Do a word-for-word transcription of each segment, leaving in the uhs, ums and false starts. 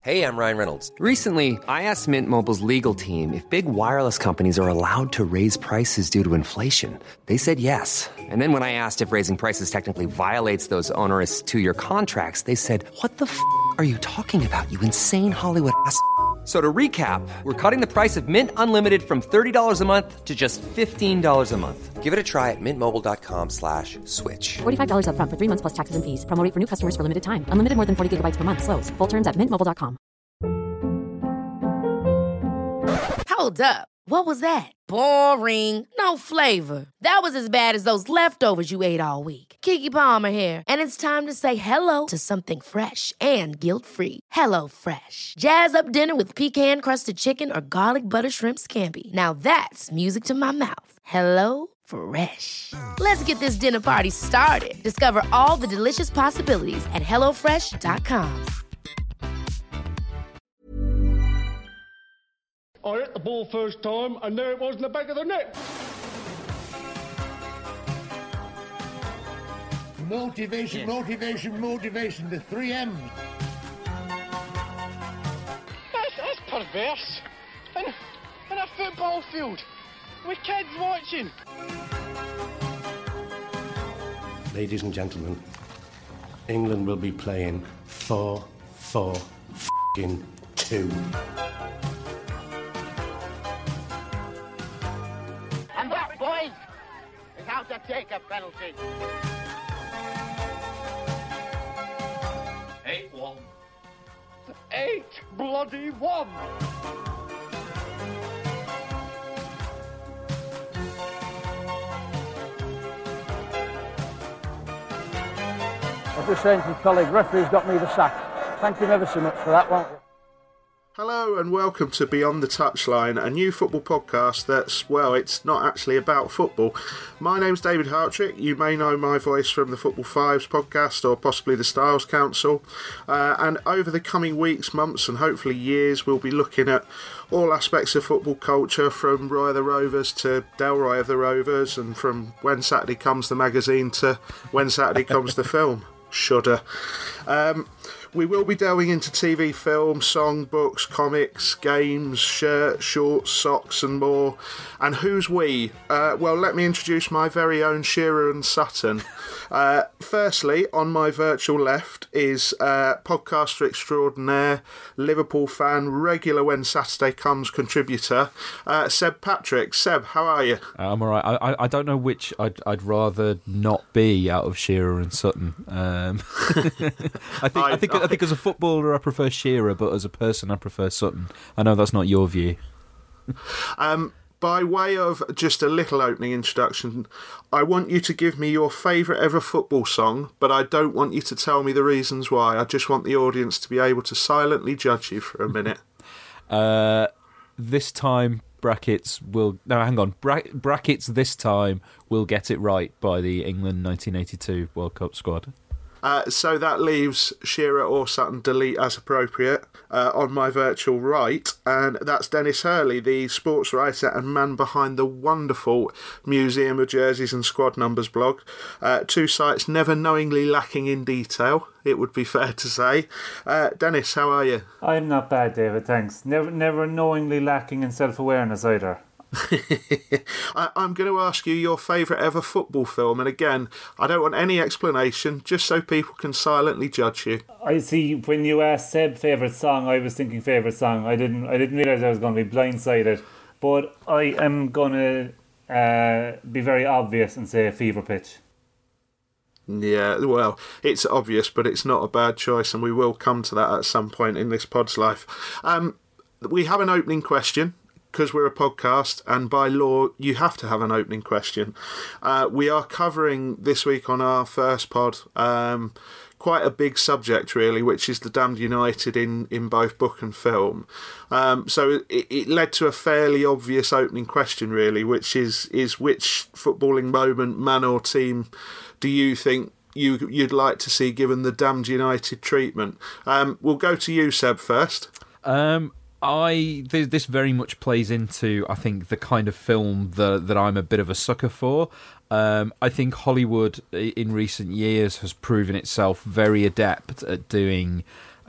Hey, I'm Ryan Reynolds. Recently, I asked Mint Mobile's legal team if big wireless companies are allowed to raise prices due to inflation. They said yes. And then when I asked if raising prices technically violates those onerous two-year contracts, they said, what the f*** are you talking about, you insane Hollywood ass f- So to recap, we're cutting the price of Mint Unlimited from thirty dollars a month to just fifteen dollars a month. Give it a try at mintmobile.com slash switch. forty-five dollars up front for three months plus taxes and fees. Promo rate for new customers for limited time. Unlimited more than forty gigabytes per month. Slows full terms at mint mobile dot com. Hold up. What was that? Boring. No flavor. That was as bad as those leftovers you ate all week. Keke Palmer here. And it's time to say hello to something fresh and guilt-free. Hello Fresh. Jazz up dinner with pecan-crusted chicken or garlic butter shrimp scampi. Now that's music to my mouth. Hello Fresh. Let's get this dinner party started. Discover all the delicious possibilities at hello fresh dot com. I hit the ball first time, and there it was in the back of the net. Motivation, yeah. motivation, motivation, the three M's. That's, that's perverse. In, in a football field, with kids watching. Ladies and gentlemen, England will be playing four four f***ing two. And that, boys, is how to take a penalty. Eight one. Eight bloody one. I was just saying to your colleague, referee's got me the sack. Thank you ever so much for that, won't you? Hello and welcome to Beyond the Touchline, a new football podcast that's, well, it's not actually about football. My name's David Hartrick. You may know my voice from the Football Fives podcast or possibly the Styles Council. Uh, and over the coming weeks, months and hopefully years, we'll be looking at all aspects of football culture, from Roy of the Rovers to Delroy of the Rovers, and from When Saturday Comes the magazine to When Saturday Comes the film. Shudder. Um... We will be delving into T V, film, song, books, comics, games, shirts, shorts, socks and more. And who's we? Uh, well, let me introduce my very own Shearer and Sutton. Uh, firstly, on my virtual left is uh, podcaster extraordinaire, Liverpool fan, regular When Saturday Comes contributor, uh, Seb Patrick. Seb, how are you? I'm all right. I, I don't know which I'd, I'd rather not be out of Shearer and Sutton. Um, I think I, I think I think as a footballer I prefer Shearer, but as a person I prefer Sutton. I know that's not your view. um, by way of just a little opening introduction, I want you to give me your favourite ever football song, but I don't want you to tell me the reasons why. I just want the audience to be able to silently judge you for a minute. uh, this time, brackets will... No, hang on. Bra- brackets this time will get it right by the England nineteen eighty-two World Cup squad. Uh, so that leaves Shearer or Sutton, delete as appropriate, uh, on my virtual right, and that's Dennis Hurley, the sports writer and man behind the wonderful Museum of Jerseys and Squad Numbers blog. Uh, two sites never knowingly lacking in detail, it would be fair to say. Uh, Dennis, how are you? I'm not bad, David, thanks. Never, never knowingly lacking in self-awareness either. I, I'm going to ask you your favourite ever football film, and again, I don't want any explanation, just so people can silently judge you. I see. When you asked Seb favourite song, I was thinking favourite song. I didn't. I didn't realise I was going to be blindsided, but I am going to uh, be very obvious and say Fever Pitch. Yeah, well, it's obvious, but it's not a bad choice, and we will come to that at some point in this pod's life. Um, we have an opening question, because we're a podcast, and by law, you have to have an opening question. Uh, we are covering this week on our first pod um, quite a big subject, really, which is the Damned United in, in both book and film. Um, so it, it led to a fairly obvious opening question, really, which is is which footballing moment, man or team, do you think you, you'd like to see given the Damned United treatment? Um, we'll go to you, Seb, first. Um... I this very much plays into, I think, the kind of film that that I'm a bit of a sucker for. Um, I think Hollywood in recent years has proven itself very adept at doing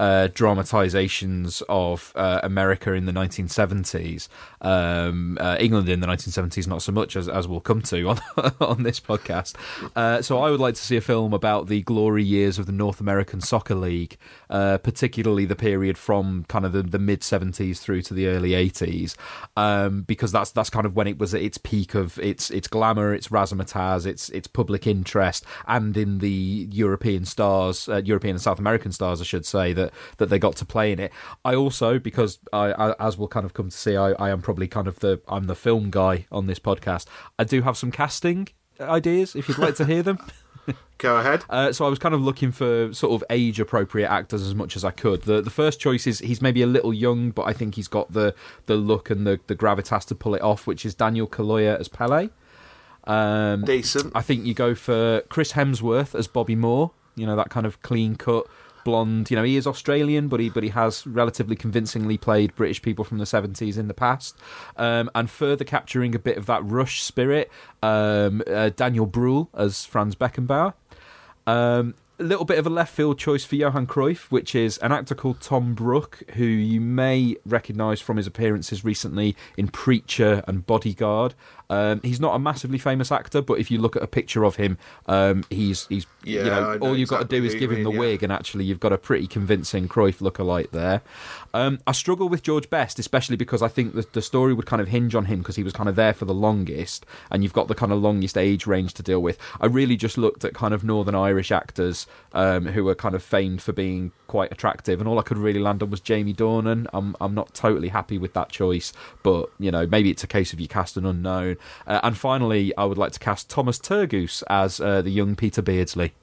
uh, dramatisations of uh, America in the nineteen seventies, um, uh, England in the nineteen seventies, not so much as as we'll come to on on this podcast. Uh, so I would like to see a film about the glory years of the North American Soccer League, uh, particularly the period from kind of the, the mid seventies through to the early eighties, um, because that's that's kind of when it was at its peak of its its glamour, its razzmatazz, its its public interest, and in the European stars, uh, European and South American stars, I should say, that that they got to play in it. I also, because I, I as we'll kind of come to see, I, I am probably kind of the I'm the film guy on this podcast. I do have some casting ideas if you'd like to hear them. Go ahead. Uh, so I was kind of looking for sort of age-appropriate actors as much as I could. The the first choice is he's maybe a little young, but I think he's got the, the look and the, the gravitas to pull it off, which is Daniel Kaluuya as Pele. Um, Decent. I think you go for Chris Hemsworth as Bobby Moore. You know, that kind of clean-cut, blonde. You know, he is Australian, but he but he has relatively convincingly played British people from the seventies in the past. Um, and further capturing a bit of that Rush spirit, um, uh, Daniel Bruhl as Franz Beckenbauer. Um, a little bit of a left field choice for Johan Cruyff, which is an actor called Tom Brook, who you may recognise from his appearances recently in Preacher and Bodyguard. Um, he's not a massively famous actor, but if you look at a picture of him, um, he's he's yeah, you know, know all you've exactly got to do is give him mean, the yeah. wig, and actually you've got a pretty convincing Cruyff lookalike there. Um, I struggle with George Best, especially because I think the, the story would kind of hinge on him because he was kind of there for the longest, and you've got the kind of longest age range to deal with. I really just looked at kind of Northern Irish actors um, who were kind of famed for being quite attractive, and all I could really land on was Jamie Dornan. I'm I'm not totally happy with that choice, but you know, maybe it's a case of you cast an unknown. Uh, and finally, I would like to cast Thomas Turgoose as uh, the young Peter Beardsley.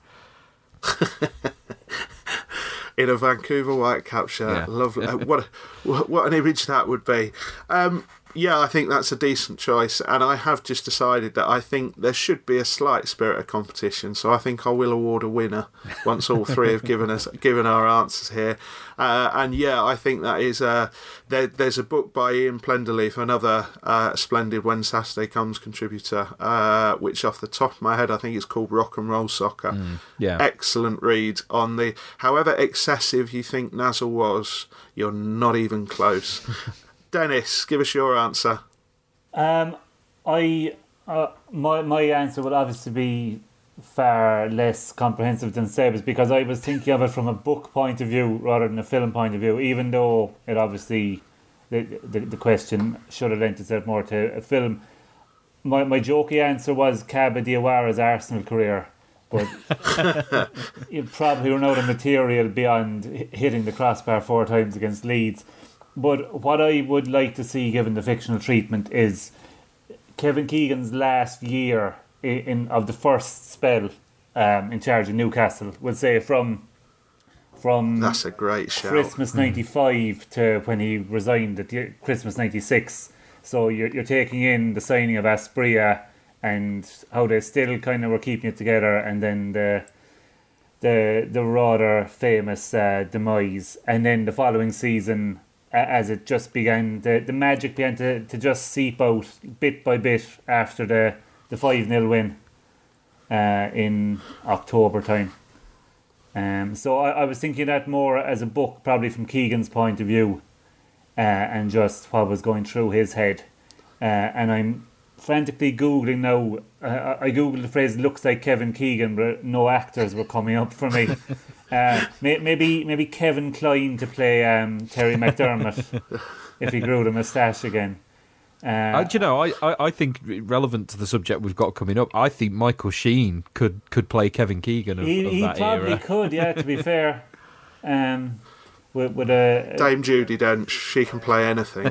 In a Vancouver Whitecap shirt. Yeah. Lovely. Uh, what, what what an image that would be. Um, yeah, I think that's a decent choice, and I have just decided that I think there should be a slight spirit of competition, so I think I will award a winner once all three have given us given our answers here. Uh, and yeah, I think that is uh, there, there's a book by Ian Plenderleaf, another uh, splendid When Saturday Comes contributor, uh, which off the top of my head I think it's called Rock and Roll Soccer. Mm, yeah. Excellent read on the however excessive you think Nazzle was, you're not even close. Dennis, give us your answer. Um, I uh, my my answer would obviously be far less comprehensive than Seb's, because I was thinking of it from a book point of view rather than a film point of view. Even though it obviously the the, the question should have lent itself more to a film. My my jokey answer was Kaba Diawara's Arsenal career, but you probably run out of material beyond hitting the crossbar four times against Leeds. But what I would like to see, given the fictional treatment, is Kevin Keegan's last year in, in of the first spell um, in charge of Newcastle. We'll say from from that's a great shout. Christmas ninety-five to when he resigned at the, Christmas ninety-six. So you're you're taking in the signing of Asprilla and how they still kind of were keeping it together, and then the the the rather famous uh, demise, and then the following season, as it just began, the, the magic began to, to just seep out bit by bit after the, the five nil win uh, in October time. Um, so I, I was thinking that more as a book, probably from Keegan's point of view, uh, and just what was going through his head. Uh, and I'm frantically Googling now. Uh, I Googled the phrase "looks like Kevin Keegan," but no actors were coming up for me. Uh, may, maybe maybe Kevin Kline to play um, Terry McDermott if he grew the moustache again. Uh, Uh, do you know, I, I, I think relevant to the subject we've got coming up, I think Michael Sheen could, could play Kevin Keegan of, he of he that probably era. could, yeah. To be fair, um, with, with a Dame Judi Dench, she can play anything.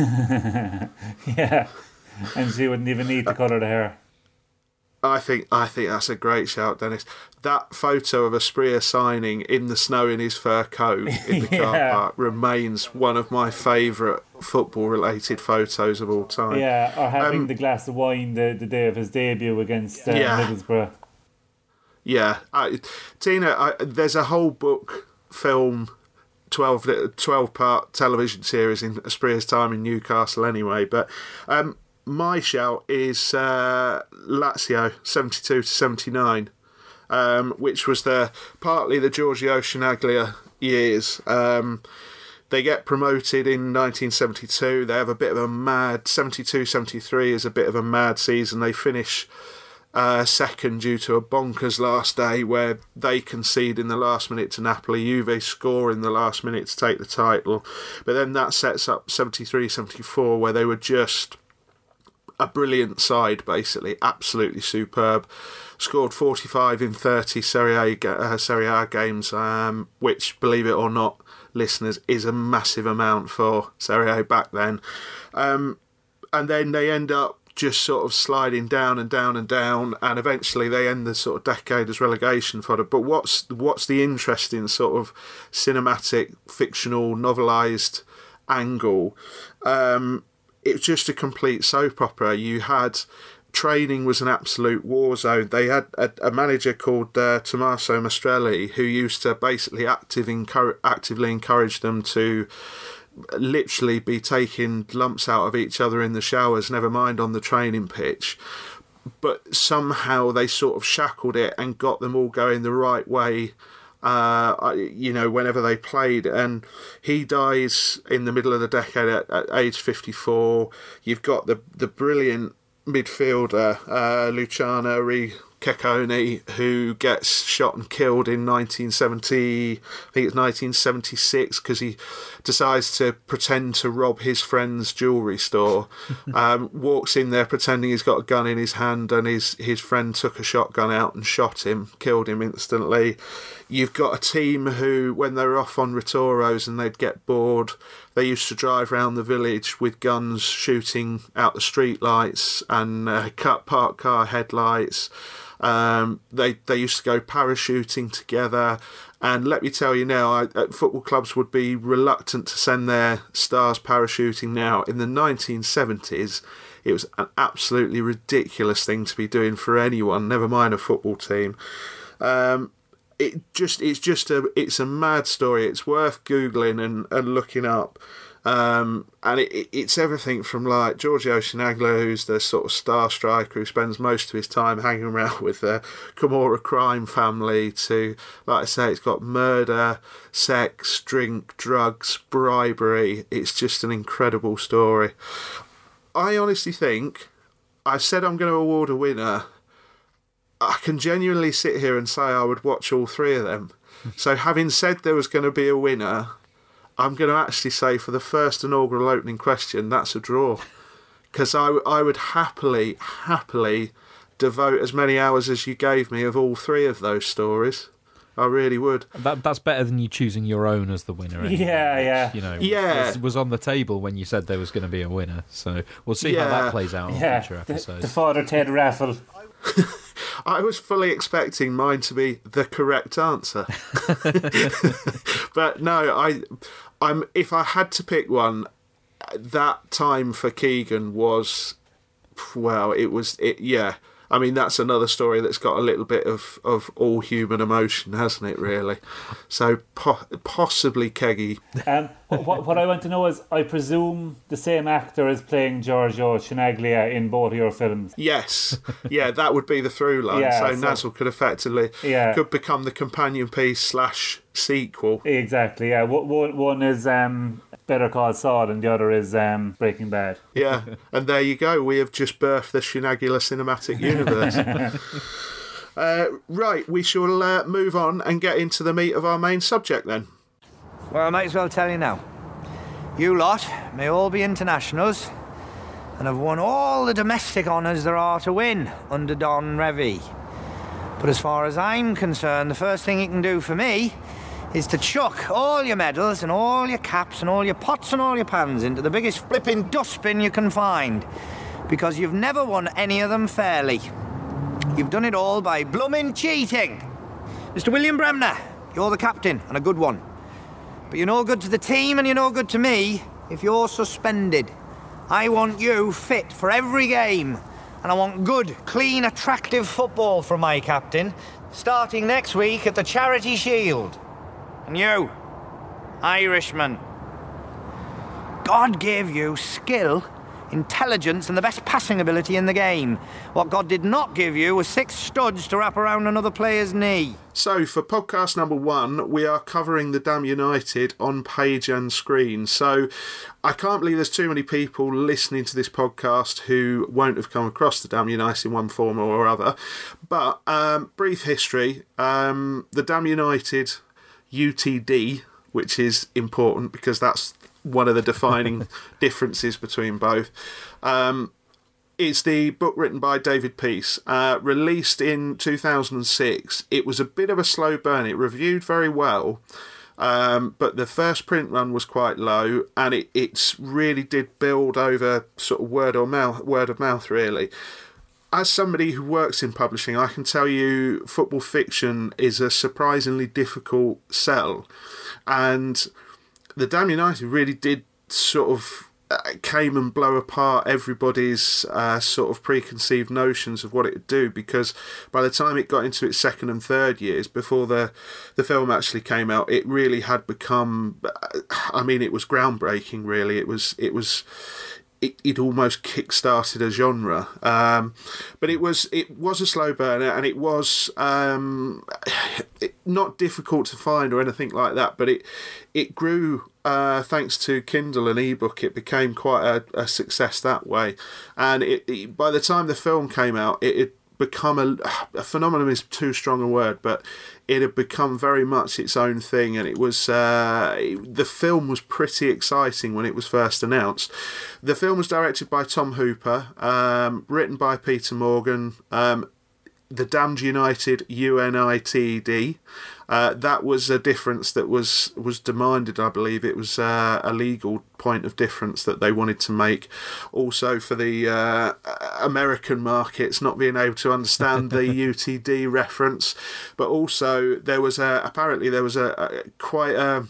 yeah, and she wouldn't even need to colour the hair. I think I think that's a great shout, Dennis. That photo of Asprilla signing in the snow in his fur coat in the car Yeah. park remains one of my favourite football-related photos of all time. Yeah, or having Um, the glass of wine the, the day of his debut against uh, Yeah. Middlesbrough. Yeah, I, Tina, I, there's a whole book, film, twelve, twelve part television series in Asprilla's time in Newcastle anyway, but um, my shout is uh, Lazio, seventy-two to seventy-nine, um, which was the partly the Giorgio Chinaglia years. Um, they get promoted in nineteen seventy-two. They have a bit of a mad... seventy-two seventy-three is a bit of a mad season. They finish uh, second due to a bonkers last day where they concede in the last minute to Napoli. Juve score in the last minute to take the title. But then that sets up seventy-three seventy-four where they were just a brilliant side, basically. Absolutely superb. Scored forty-five in thirty Serie A, uh, Serie A games, um, which, believe it or not, listeners, is a massive amount for Serie A back then. Um, and then they end up just sort of sliding down and down and down, and eventually they end the sort of decade as relegation fodder. But what's what's the interesting sort of cinematic, fictional, novelised angle? Um, it was just a complete soap opera. You had... Training was an absolute war zone. They had a, a manager called uh, Tommaso Maestrelli who used to basically active encourage, actively encourage them to literally be taking lumps out of each other in the showers, never mind on the training pitch. But somehow they sort of shackled it and got them all going the right way, uh, you know, whenever they played. And he dies in the middle of the decade at, at age fifty-four. You've got the the brilliant midfielder uh, Luciano Cecconi, who gets shot and killed in nineteen seventy, I think it's nineteen seventy-six, because he decides to pretend to rob his friend's jewellery store. um, walks in there pretending he's got a gun in his hand, and his, his friend took a shotgun out and shot him, killed him instantly. You've got a team who, when they were off on Ritoros and they'd get bored, they used to drive around the village with guns shooting out the street lights and uh, cut parked car headlights. Um, they they used to go parachuting together. And let me tell you now, I, uh, football clubs would be reluctant to send their stars parachuting now. In the nineteen seventies, it was an absolutely ridiculous thing to be doing for anyone, never mind a football team. Um, It just it's just a it's a mad story. It's worth googling and, and looking up, um, and it, it's everything from like Giorgio Chinaglia, who's the sort of star striker who spends most of his time hanging around with the Camorra crime family, to, like I say, it's got murder, sex, drink, drugs, bribery. It's just an incredible story. I honestly think, I've said I'm going to award a winner. I can genuinely sit here and say I would watch all three of them. So having said there was going to be a winner, I'm going to actually say for the first inaugural opening question, that's a draw. Because I, I would happily, happily devote as many hours as you gave me of all three of those stories. I really would. That That's better than you choosing your own as the winner. Anyway, yeah, which, yeah. You know, yeah. Was, was on the table when you said there was going to be a winner. So we'll see yeah. how that plays out yeah. on future episodes. The, the Father Ted raffle. I was fully expecting mine to be the correct answer. But no, I, I'm. If I had to pick one, that time for Keegan was, well, it was, it, yeah. I mean, that's another story that's got a little bit of, of all human emotion, hasn't it, really? So, po- possibly Keggy. Um, what, what I want to know is, I presume the same actor is playing Giorgio Chinaglia in both of your films? Yes. Yeah, that would be the through line. Yeah, so, so Nazzle could effectively, yeah. could become the companion piece slash sequel. Exactly, yeah. One, one is um, Better Call Saul and the other is um, Breaking Bad. Yeah, and there you go. We have just birthed the Chinaglia cinematic universe. uh, right, we shall uh, move on and get into the meat of our main subject then. Well, I might as well tell you now. You lot may all be internationals and have won all the domestic honours there are to win under Don Revie. But as far as I'm concerned, the first thing you can do for me is to chuck all your medals and all your caps and all your pots and all your pans into the biggest flipping dustbin you can find, because you've never won any of them fairly. You've done it all by bloomin' cheating. Mister William Bremner, you're the captain, and a good one. But you're no good to the team and you're no good to me if you're suspended. I want you fit for every game, and I want good, clean, attractive football from my captain, starting next week at the Charity Shield. And you, Irishman, God gave you skill intelligence and the best passing ability in the game. What God did not give you was six studs to wrap around another player's knee. So, for podcast number one, we are covering The Damned United on page and screen. So, I can't believe there's too many people listening to this podcast who won't have come across The Damned United in one form or other. But, um, brief history. Um, The Damned United U T D, which is important because that's one of the defining differences between both. Um, it's the book written by David Peace, uh, released in two thousand six. It was a bit of a slow burn. It reviewed very well, um, but the first print run was quite low, and it it's really did build over sort of word or mouth, word of mouth, really. As somebody who works in publishing, I can tell you football fiction is a surprisingly difficult sell, and The Damned United really did sort of uh, came and blow apart everybody's uh, sort of preconceived notions of what it would do, because by the time it got into its second and third years, before the the film actually came out, it really had become, I mean, it was groundbreaking, really. It was, it was, it, it almost kick-started a genre. Um, but it was it was a slow burner, and it was um, it, not difficult to find or anything like that, but it it grew uh, thanks to Kindle and ebook. It became quite a, a success that way. And it, it, by the time the film came out, it had become a, a phenomenon is too strong a word, but it had become very much its own thing, and it was uh, the film was pretty exciting when it was first announced. The film was directed by Tom Hooper, um, written by Peter Morgan, um, The Damned United, U N I T E D. Uh, that was a difference that was, was demanded, I believe. It was uh, a legal point of difference that they wanted to make. Also for the uh, American markets, not being able to understand the U T D reference. But also there was a, apparently there was a, a quite a...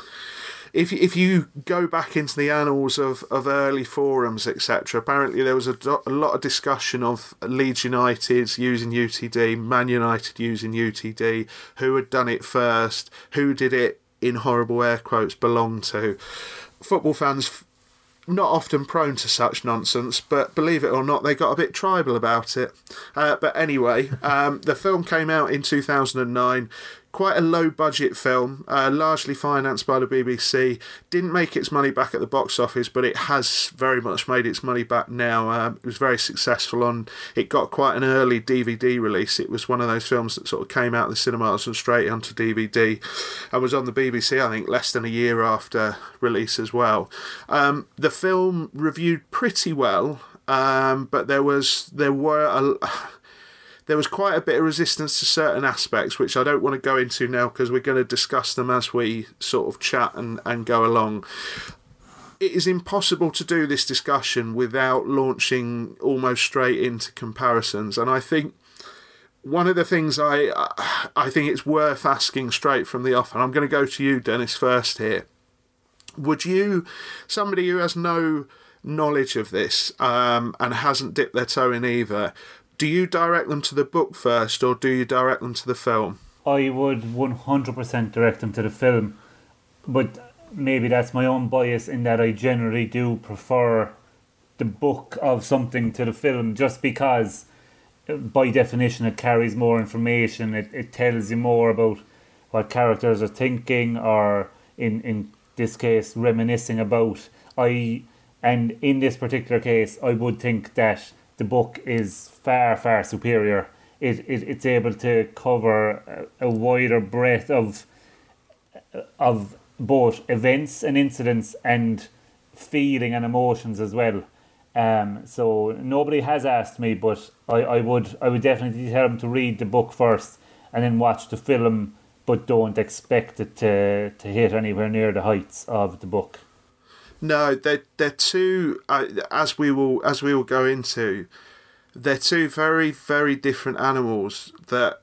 If if you go back into the annals of, of early forums, et cetera, apparently there was a, a lot of discussion of Leeds United using U T D, Man United using U T D, who had done it first, who did it, in horrible air quotes, belong to. Football fans, not often prone to such nonsense, but believe it or not, they got a bit tribal about it. Uh, but anyway, um, the film came out in two thousand nine. Quite a low-budget film, uh, largely financed by the B B C. Didn't make its money back at the box office, but it has very much made its money back now. Um, it was very successful on... It got quite an early D V D release. It was one of those films that sort of came out of the cinemas and straight onto D V D, and was on the B B C, I think, less than a year after release as well. Um, the film reviewed pretty well, um, but there was there were a... There was quite a bit of resistance to certain aspects, which I don't want to go into now because we're going to discuss them as we sort of chat and, and go along. It is impossible to do this discussion without launching almost straight into comparisons. And I think one of the things I I think it's worth asking straight from the off, and I'm going to go to you, Dennis, first here. Would you, somebody who has no knowledge of this um, and hasn't dipped their toe in either, do you direct them to the book first, or do you direct them to the film? I would one hundred percent direct them to the film, but maybe that's my own bias in that I generally do prefer the book of something to the film, just because by definition it carries more information. It, it tells you more about what characters are thinking, or in, in this case reminiscing about. I and in this particular case I would think that the book is far, far superior. It, it it's able to cover a, a wider breadth of of both events and incidents and feeling and emotions as well. Um, so nobody has asked me, but I, I would I would definitely tell them to read the book first and then watch the film, but don't expect it to, to hit anywhere near the heights of the book. No, they're they're two. Uh, as we will as we will go into, they're two very very different animals. That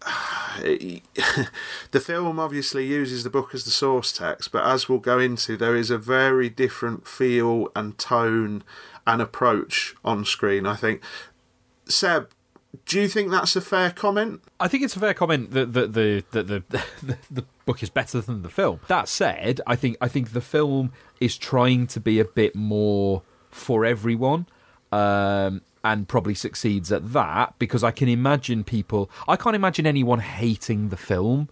the film obviously uses the book as the source text, but as we'll go into, there is a very different feel and tone and approach on screen, I think. Seb, do you think that's a fair comment? I think it's a fair comment that the the the, the, the, the book is better than the film. That said, I think I think the film is trying to be a bit more for everyone, um, and probably succeeds at that, because I can imagine people... I can't imagine anyone hating the film,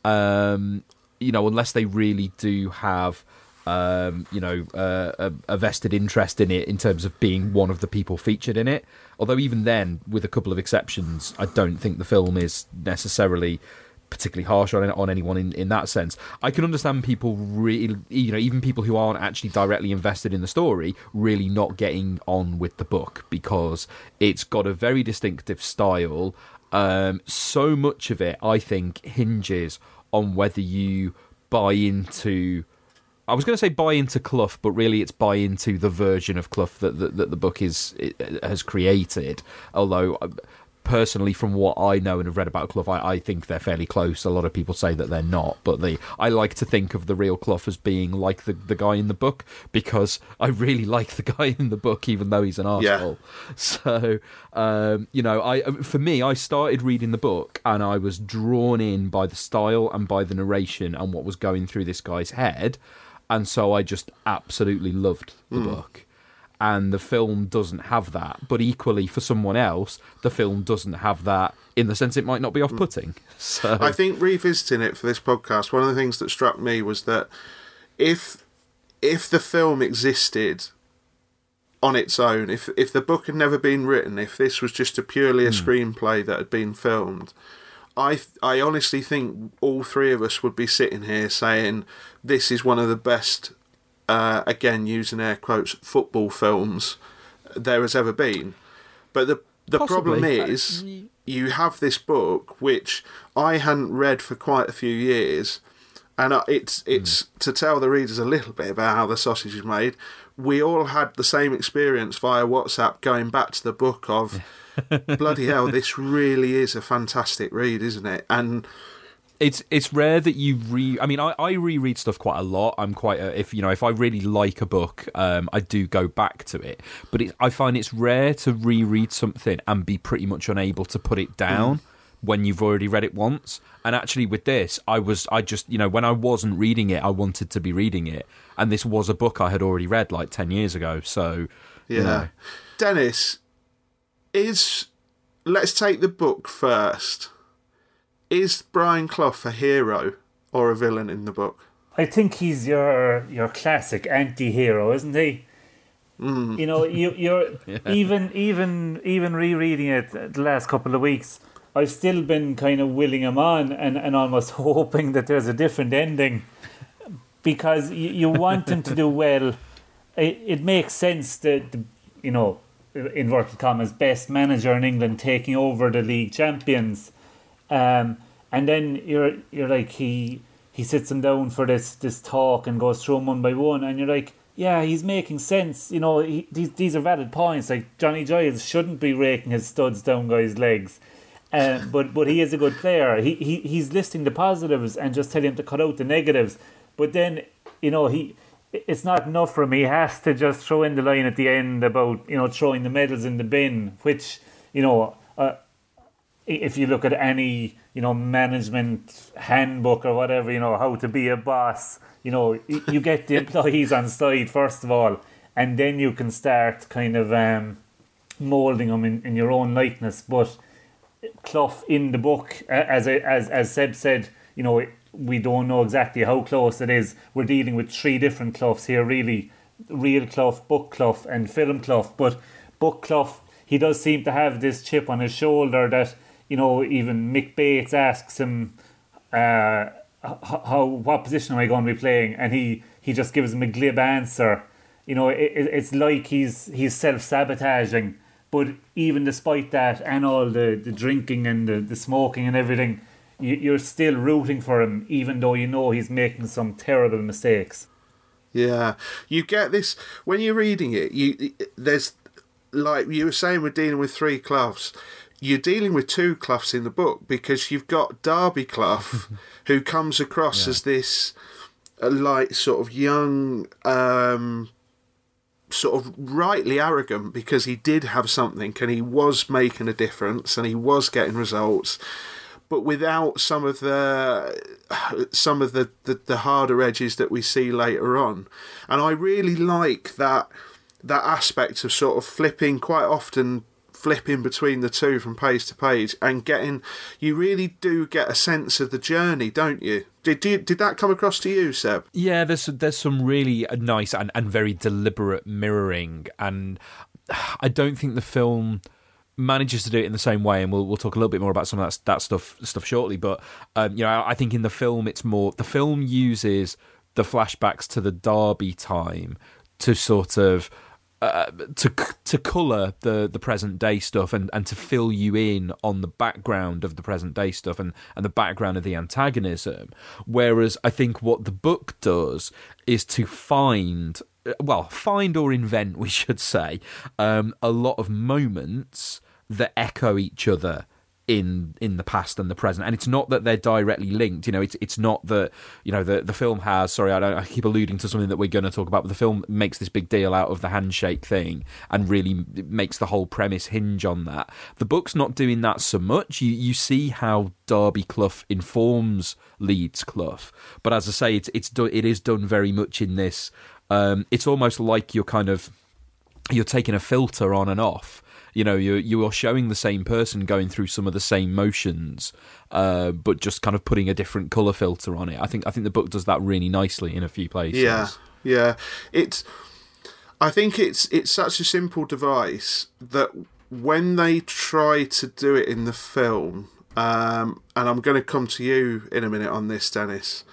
um, you know, unless they really do have... Um, you know, uh, a, a vested interest in it in terms of being one of the people featured in it. Although even then, with a couple of exceptions, I don't think the film is necessarily particularly harsh on on anyone in, in that sense. I can understand people really, you know, even people who aren't actually directly invested in the story, really not getting on with the book, because it's got a very distinctive style. Um, so much of it, I think, hinges on whether you buy into... I was going to say buy into Clough, but really it's buy into the version of Clough that, that, that the book is it, has created. Although, personally, from what I know and have read about Clough, I, I think they're fairly close. A lot of people say that they're not, but they, I like to think of the real Clough as being like the, the guy in the book, because I really like the guy in the book, even though he's an arsehole. Yeah. So, um, you know, I for me, I started reading the book and I was drawn in by the style and by the narration and what was going through this guy's head. And so I just absolutely loved the mm. book. And the film doesn't have that. But equally, for someone else, the film doesn't have that, in the sense it might not be off-putting. So I think revisiting it for this podcast, one of the things that struck me was that if if the film existed on its own, if if the book had never been written, if this was just a purely a mm. screenplay that had been filmed, I I honestly think all three of us would be sitting here saying this is one of the best, uh, again using air quotes, football films there has ever been. But the the Possibly. problem is you have this book which I hadn't read for quite a few years, and it's it's mm. to tell the readers a little bit about how the sausage is made. We all had the same experience via WhatsApp going back to the book of. Bloody hell, this really is a fantastic read, isn't it? And it's it's rare that you re I mean I, I reread stuff quite a lot. I'm quite a, if you know if I really like a book, um, I do go back to it, but it, I find it's rare to reread something and be pretty much unable to put it down mm. when you've already read it once. And actually with this, I was I just you know when I wasn't reading it, I wanted to be reading it, and this was a book I had already read like ten years ago. So yeah, you know. Dennis. Is let's take the book first. Is Brian Clough a hero or a villain in the book? I think he's your your classic anti-hero, isn't he? Mm. You know, you, you're yeah. even even even rereading it the last couple of weeks. I've still been kind of willing him on and, and almost hoping that there's a different ending, because you, you want him to do well. It, it makes sense that the, you know. inverted commas, best manager in England taking over the league champions, um, and then you're you're like he he sits them down for this this talk and goes through them one by one, and you're like, yeah, he's making sense. You know, he, these these are valid points. Like Johnny Giles shouldn't be raking his studs down guys' legs, uh, but but he is a good player. He he he's listing the positives and just telling him to cut out the negatives. But then you know he. It's not enough for him. He has to just throw in the line at the end about, you know, throwing the medals in the bin, which, you know, uh, if you look at any, you know, management handbook or whatever, you know, how to be a boss, you know, you get the employees on side first of all, and then you can start kind of um, moulding them in, in your own likeness. But Clough in the book, as as as Seb said, you know, we don't know exactly how close it is. We're dealing with three different Cloughs here, really. Real Clough, book Clough and film Clough. But book Clough, he does seem to have this chip on his shoulder that, you know, even Mick Bates asks him, uh, how what position am I going to be playing? And he, he just gives him a glib answer. You know, it, it's like he's he's self-sabotaging. But even despite that and all the, the drinking and the, the smoking and everything, you're still rooting for him, even though you know he's making some terrible mistakes. Yeah, you get this when you're reading it. You there's like you were saying, we're dealing with three Cloughs. You're dealing with two Cloughs in the book, because you've got Derby Clough, who comes across yeah. as this uh, like sort of young, um, sort of rightly arrogant, because he did have something and he was making a difference and he was getting results. But without some of the some of the, the, the harder edges that we see later on. And I really like that that aspect of sort of flipping, quite often flipping between the two from page to page, and getting, you really do get a sense of the journey, don't you? Did you, did that come across to you, Seb? Yeah, there's there's some really nice and, and very deliberate mirroring, and I don't think the film manages to do it in the same way, and we'll we'll talk a little bit more about some of that that stuff stuff shortly. But um, you know, I think in the film, it's more the film uses the flashbacks to the Derby time to sort of uh, to to colour the the present day stuff and, and to fill you in on the background of the present day stuff and, and the background of the antagonism. Whereas I think what the book does is to find. Well, find or invent, we should say, um, a lot of moments that echo each other in in the past and the present, and it's not that they're directly linked. You know, it's it's not that, you know, the the film has. Sorry, I don't. I keep alluding to something that we're going to talk about, but the film makes this big deal out of the handshake thing and really makes the whole premise hinge on that. The book's not doing that so much. You you see how Derby Clough informs Leeds Clough, but as I say, it's it's do, it is done very much in this. Um, it's almost like you're kind of you're taking a filter on and off. You know, you you are showing the same person going through some of the same motions, uh, but just kind of putting a different colour filter on it. I think I think the book does that really nicely in a few places. Yeah, yeah. It's I think it's it's such a simple device that when they try to do it in the film, um, and I'm going to come to you in a minute on this, Dennis.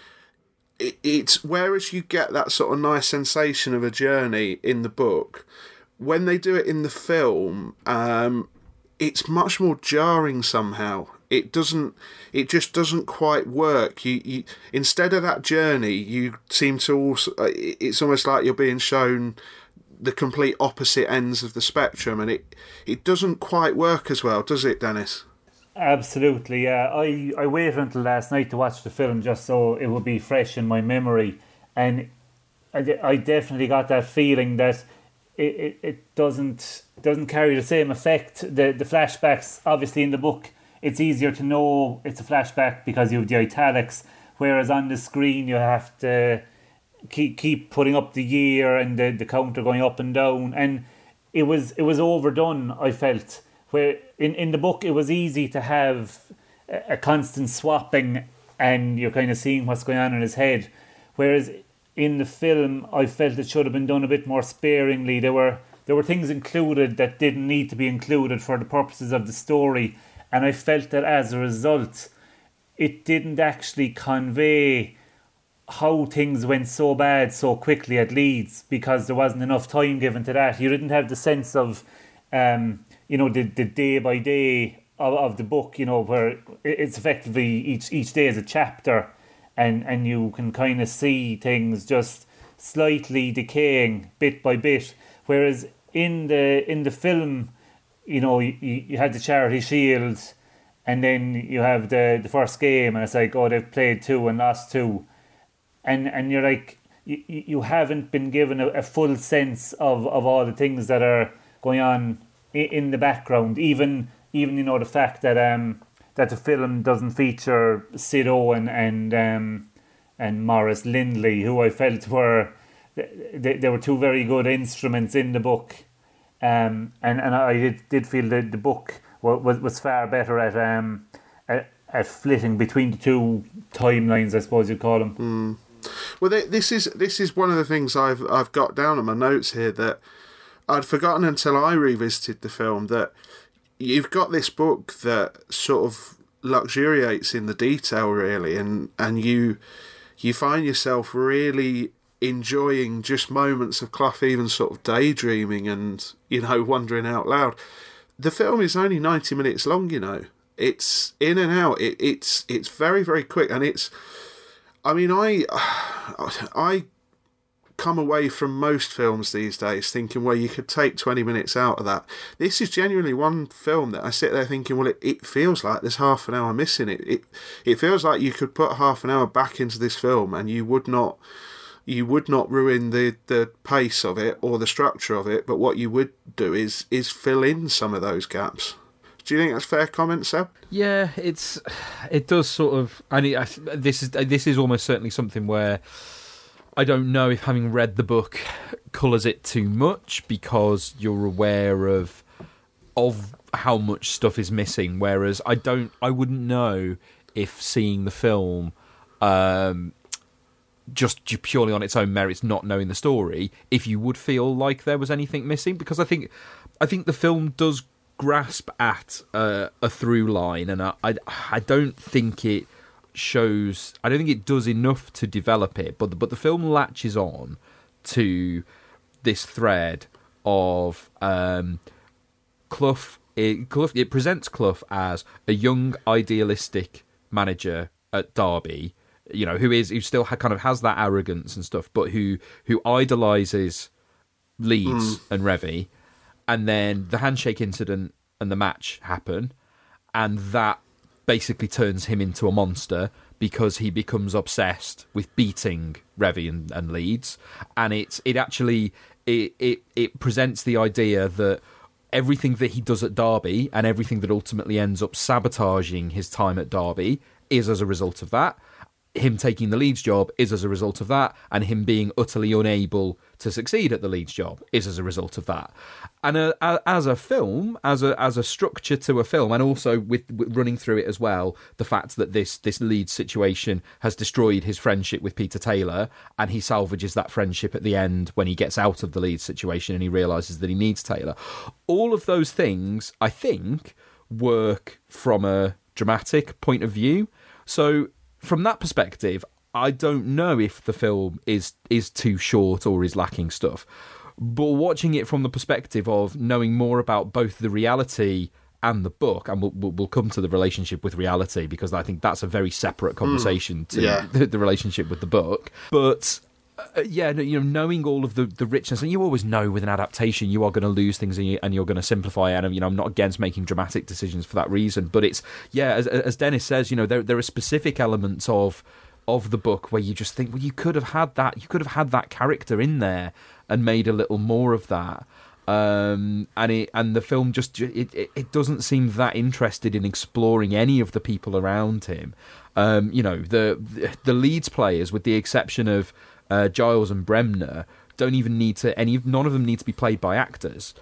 It's whereas you get that sort of nice sensation of a journey in the book, when they do it in the film, um, it's much more jarring somehow. It doesn't. It just doesn't quite work. You, you instead of that journey, you seem to also. It's almost like you're being shown the complete opposite ends of the spectrum, and it it doesn't quite work as well, does it, Dennis? Absolutely, yeah. I, I waited until last night to watch the film just so it would be fresh in my memory, and I, I definitely got that feeling that it, it, it doesn't doesn't carry the same effect. The the flashbacks, obviously in the book, it's easier to know it's a flashback because you have the italics, whereas on the screen you have to keep keep putting up the year and the, the counter going up and down, and it was it was overdone, I felt. Where in, in the book it was easy to have a, a constant swapping and you're kind of seeing what's going on in his head. Whereas in the film I felt it should have been done a bit more sparingly. There were there were things included that didn't need to be included for the purposes of the story, and I felt that as a result it didn't actually convey how things went so bad so quickly at Leeds because there wasn't enough time given to that. You didn't have the sense of um, you know, the, the day by day of, of the book, you know, where it's effectively each each day is a chapter, and, and you can kind of see things just slightly decaying bit by bit. Whereas in the in the film, you know, you, you had the Charity Shield, and then you have the, the first game, and it's like, oh, they've played two and lost two, and and you're like, you, you haven't been given a, a full sense of, of all the things that are going on in the background, even even you know the fact that um that the film doesn't feature Sid Owen and um and Maurice Lindley, who I felt were they, they were two very good instruments in the book, um and, and I did, did feel that the book was was far better at um at, at flitting between the two timelines, I suppose you'd call them. Mm. Well, this is this is one of the things I've I've got down on my notes here that I'd forgotten until I revisited the film, that you've got this book that sort of luxuriates in the detail, really, and, and you you find yourself really enjoying just moments of Clough even sort of daydreaming and, you know, wondering out loud. The film is only ninety minutes long, you know. It's in and out. It, it's it's very, very quick, and it's... I mean, I I... come away from most films these days thinking, well, you could take twenty minutes out of that. This is genuinely one film that I sit there thinking, well, it, it feels like there's half an hour missing. It, it it feels like you could put half an hour back into this film and you would not you would not ruin the, the pace of it or the structure of it, but what you would do is is fill in some of those gaps. Do you think that's a fair comment, Seb? Yeah, it's it does sort of. I mean, I, this is this is almost certainly something where I don't know if having read the book colours it too much, because you're aware of of how much stuff is missing. Whereas I don't, I wouldn't know if seeing the film, um, just purely on its own merits, not knowing the story, if you would feel like there was anything missing, because I think, I think the film does grasp at uh, a through line, and I, I, I don't think it shows. I don't think it does enough to develop it, but the, but the film latches on to this thread of um, Clough. It, Clough. It presents Clough as a young, idealistic manager at Derby, you know, who is who still ha- kind of has that arrogance and stuff, but who who idolises Leeds mm. and Revie, and then the handshake incident and the match happen, and that basically turns him into a monster because he becomes obsessed with beating Revie and, and Leeds, and it's it actually it, it it presents the idea that everything that he does at Derby and everything that ultimately ends up sabotaging his time at Derby is as a result of that. Him taking the Leeds job is as a result of that, and him being utterly unable to succeed at the Leeds job is as a result of that. And uh, as a film, as a as a structure to a film, and also with, with running through it as well, the fact that this this Leeds situation has destroyed his friendship with Peter Taylor, and he salvages that friendship at the end when he gets out of the Leeds situation and he realises that he needs Taylor. All of those things, I think, work from a dramatic point of view. So from that perspective, I don't know if the film is is too short or is lacking stuff. But watching it from the perspective of knowing more about both the reality and the book, and we'll, we'll, we'll come to the relationship with reality, because I think that's a very separate conversation mm, to yeah. the, the relationship with the book. But uh, yeah, you know, knowing all of the, the richness, and you always know with an adaptation you are going to lose things and, you, and you're going to simplify it. And you know, I'm not against making dramatic decisions for that reason, but it's yeah, as, as Dennis says, you know, there there are specific elements of of the book where you just think, well, you could have had that, you could have had that character in there and made a little more of that. Um, and it and the film just it, it it doesn't seem that interested in exploring any of the people around him. Um, you know, the the Leeds players, with the exception of uh, Giles and Bremner, don't even need to any none of them need to be played by actors.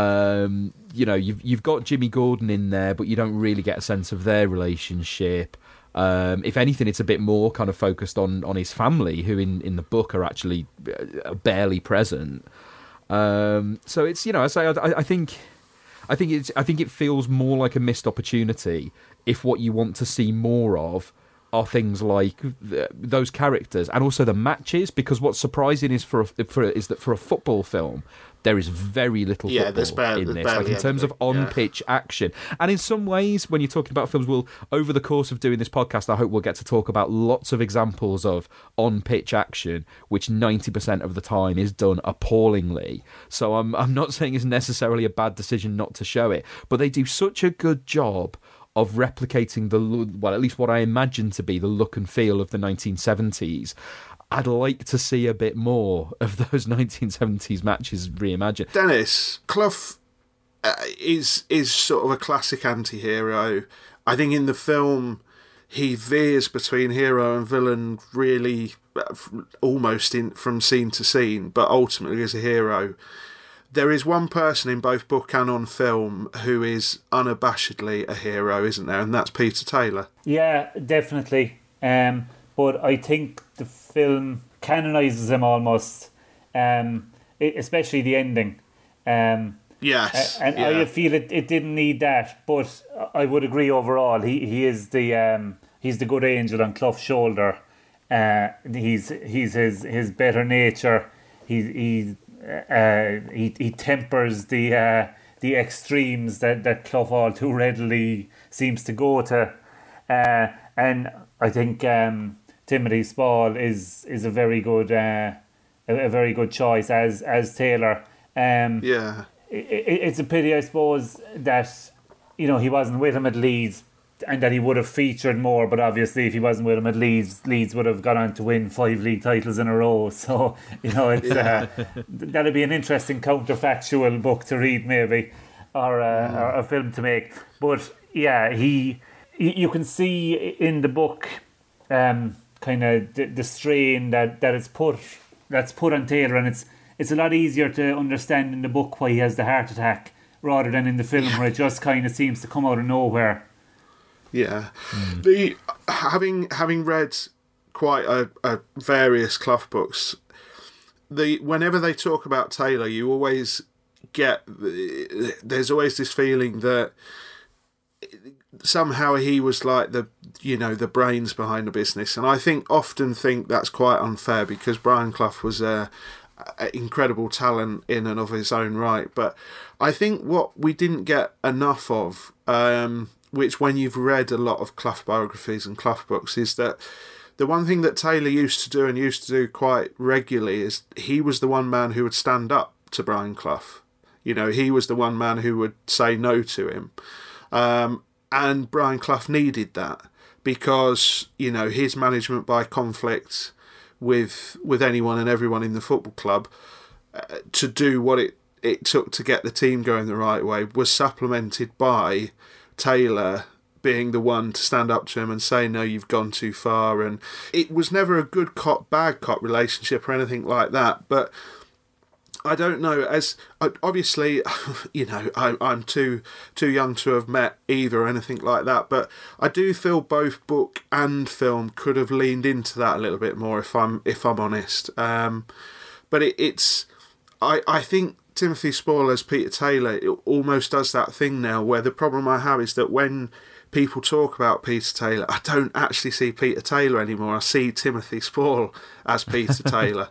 Um, you know, you've you've got Jimmy Gordon in there, but you don't really get a sense of their relationship. Um, if anything, it's a bit more kind of focused on, on his family, who in, in the book are actually barely present. Um, so it's, you know, I say I, I think I think it's I think it feels more like a missed opportunity if what you want to see more of are things like th- those characters and also the matches. Because what's surprising is for, a, for a, is that for a football film, there is very little yeah, football bare, in this, like in terms of on-pitch yeah. action. And in some ways, when you're talking about films, we'll, over the course of doing this podcast, I hope we'll get to talk about lots of examples of on-pitch action, which ninety percent of the time is done appallingly. So I'm I'm not saying it's necessarily a bad decision not to show it, but they do such a good job of replicating the, well, at least what I imagine to be the look and feel of the nineteen seventies. I'd like to see a bit more of those nineteen seventies matches reimagined. Dennis, Clough uh, is is sort of a classic anti-hero. I think in the film he veers between hero and villain really uh, almost in from scene to scene, but ultimately as a hero. There is one person in both book and on film who is unabashedly a hero, isn't there? And that's Peter Taylor. Yeah, definitely. Um, but I think the film canonises him almost, um, especially the ending. Um, yes. And yeah. I feel it, it didn't need that, but I would agree overall. He he is the um, he's the good angel on Clough's shoulder. Uh, he's he's his his better nature. He he. Uh, he he tempers the uh, the extremes that, that Clough all too readily seems to go to, uh, and I think um, Timothy Spall is is a very good uh, a, a very good choice as as Taylor. Um, yeah, it, it, it's a pity, I suppose, that you know he wasn't with him at Leeds, and that he would have featured more, but obviously if he wasn't with him at Leeds, Leeds would have gone on to win five league titles in a row. So, you know, it's uh, that'd be an interesting counterfactual book to read maybe, or, uh, mm. or a film to make. But yeah, he, you can see in the book um, kind of the, the strain that, that it's put that's put on Taylor, and it's it's a lot easier to understand in the book why he has the heart attack rather than in the film where it just kind of seems to come out of nowhere. Yeah, mm. the having having read quite a, a various Clough books, the whenever they talk about Taylor, you always get there's always this feeling that somehow he was like the you know the brains behind the business, and I think often think that's quite unfair because Brian Clough was a, a incredible talent in and of his own right. But I think what we didn't get enough of, um, which when you've read a lot of Clough biographies and Clough books, is that the one thing that Taylor used to do and used to do quite regularly is he was the one man who would stand up to Brian Clough. You know, he was the one man who would say no to him. Um, and Brian Clough needed that because, you know, his management by conflict with with anyone and everyone in the football club uh, to do what it, it took to get the team going the right way was supplemented by Taylor being the one to stand up to him and say, no, you've gone too far. And it was never a good cop, bad cop relationship or anything like that. But I don't know, as obviously, you know, I, I'm too too young to have met either or anything like that. But I do feel both book and film could have leaned into that a little bit more, if I'm if I'm honest. Um, but it, it's, I I think Timothy Spall as Peter Taylor, it almost does that thing now where the problem I have is that when people talk about Peter Taylor, I don't actually see Peter Taylor anymore. I see Timothy Spall as Peter Taylor.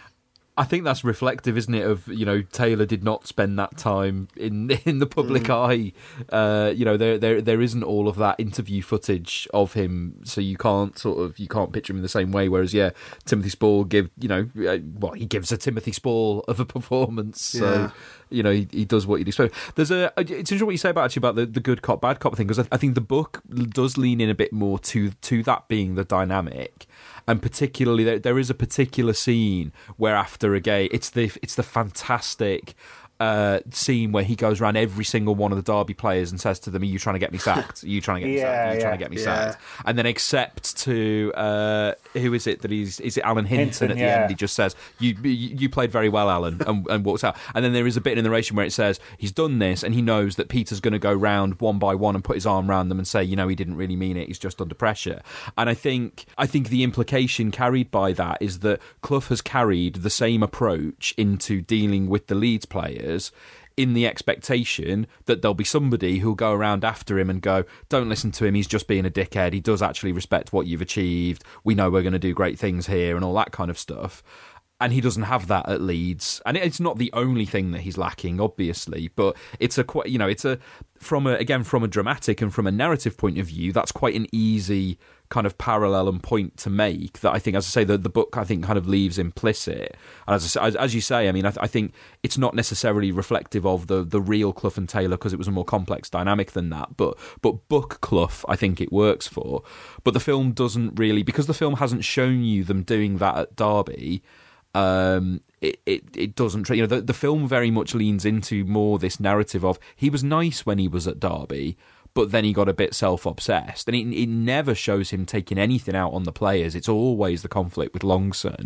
I think that's reflective, isn't it, of, you know, Taylor did not spend that time in in the public mm. eye. Uh, you know, there there there isn't all of that interview footage of him, so you can't sort of you can't picture him in the same way. Whereas, yeah, Timothy Spall give you know, uh, well, he gives a Timothy Spall of a performance. So yeah. you know, he, he does what you'd expect. There's a it's interesting what you say about actually about the, the good cop bad cop thing, because I, I think the book does lean in a bit more to to that being the dynamic. And particularly, there, there is a particular scene where after a game, it's the it's the fantastic uh, scene where he goes around every single one of the Derby players and says to them, "Are you trying to get me sacked? Are you trying to get me yeah, sacked? Are you yeah, trying to get me yeah. sacked?" And then except to uh, who is it that he's is it Alan Hinton, Hinton at the yeah. end? He just says, "You you played very well, Alan," and, and walks out. And then there is a bit in the narration where it says he's done this and he knows that Peter's going to go round one by one and put his arm around them and say, you know, he didn't really mean it. He's just under pressure. And I think I think the implication carried by that is that Clough has carried the same approach into dealing with the Leeds players, in the expectation that there'll be somebody who'll go around after him and go, don't listen to him, he's just being a dickhead, he does actually respect what you've achieved, we know we're going to do great things here, and all that kind of stuff. And he doesn't have that at Leeds, and it's not the only thing that he's lacking, obviously. But it's a quite, you know, it's a from a again from a dramatic and from a narrative point of view, that's quite an easy kind of parallel and point to make. That I think, as I say, the the book I think kind of leaves implicit. And as I, as, as you say, I mean, I, th- I think it's not necessarily reflective of the the real Clough and Taylor because it was a more complex dynamic than that. But but book Clough, I think it works for. But the film doesn't really, because the film hasn't shown you them doing that at Derby. Um, it, it it doesn't, you know, the, the film very much leans into more this narrative of he was nice when he was at Derby, but then he got a bit self-obsessed, and it, it never shows him taking anything out on the players. It's always the conflict with Longson.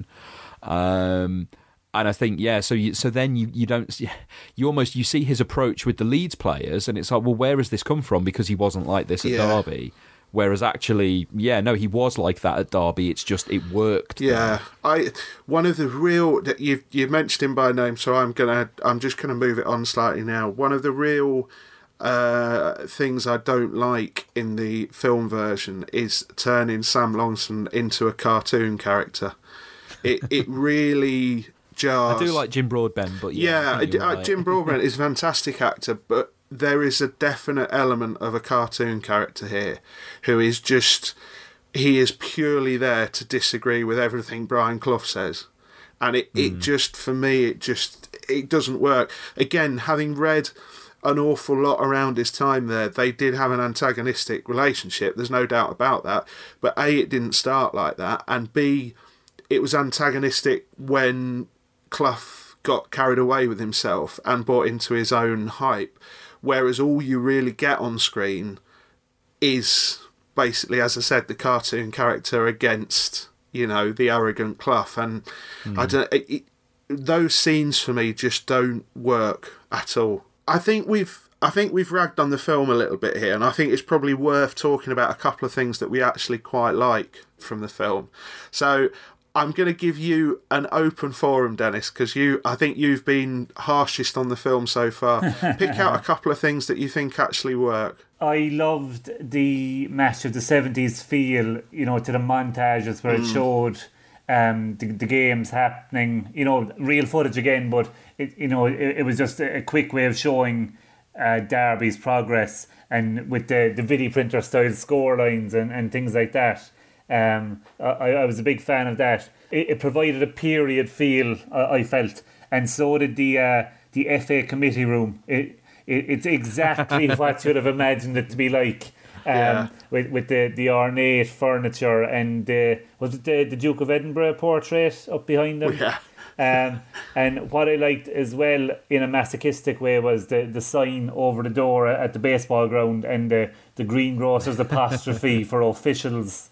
Um, and I think, yeah, so you, so then you, you don't, you almost, you see his approach with the Leeds players, and it's like, well, where has this come from? Because he wasn't like this at yeah. Derby. Whereas actually, yeah, no, he was like that at Derby. It's just it worked. Yeah, I one of the real you've you mentioned him by name, so I'm gonna I'm just gonna move it on slightly now. One of the real uh, things I don't like in the film version is turning Sam Longson into a cartoon character. It it really jars. I do like Jim Broadbent, but yeah, yeah, I, I, Jim Broadbent is a fantastic actor, but there is a definite element of a cartoon character here who is just, he is purely there to disagree with everything Brian Clough says. And it, mm. it just, for me, it just, it doesn't work. Again, having read an awful lot around his time there, they did have an antagonistic relationship, there's no doubt about that. But A, it didn't start like that, and B, it was antagonistic when Clough got carried away with himself and bought into his own hype. Whereas all you really get on screen is basically, as I said, the cartoon character against, you know, the arrogant Clough. And mm. I don't it, it, those scenes for me just don't work at all. I think we've I think we've ragged on the film a little bit here, and I think it's probably worth talking about a couple of things that we actually quite like from the film. So I'm going to give you an open forum, Dennis, because you, I think you've been harshest on the film so far. Pick out a couple of things that you think actually work. I loved the Match of the seventies feel, you know, to the montages where mm. it showed um, the, the games happening, you know, real footage again, but, it, you know, it, it was just a quick way of showing uh, Derby's progress, and with the, the video printer style score lines and, and things like that. Um, I, I was a big fan of that. It, it provided a period feel, I, I felt, and so did the uh, the F A committee room. It, it it's exactly what you'd have imagined it to be like, um, yeah. with with the, the ornate furniture and uh, was it the the Duke of Edinburgh portrait up behind them? Yeah. Um, and what I liked as well, in a masochistic way, was the, the sign over the door at the baseball ground and the, the greengrocer's apostrophe for officials.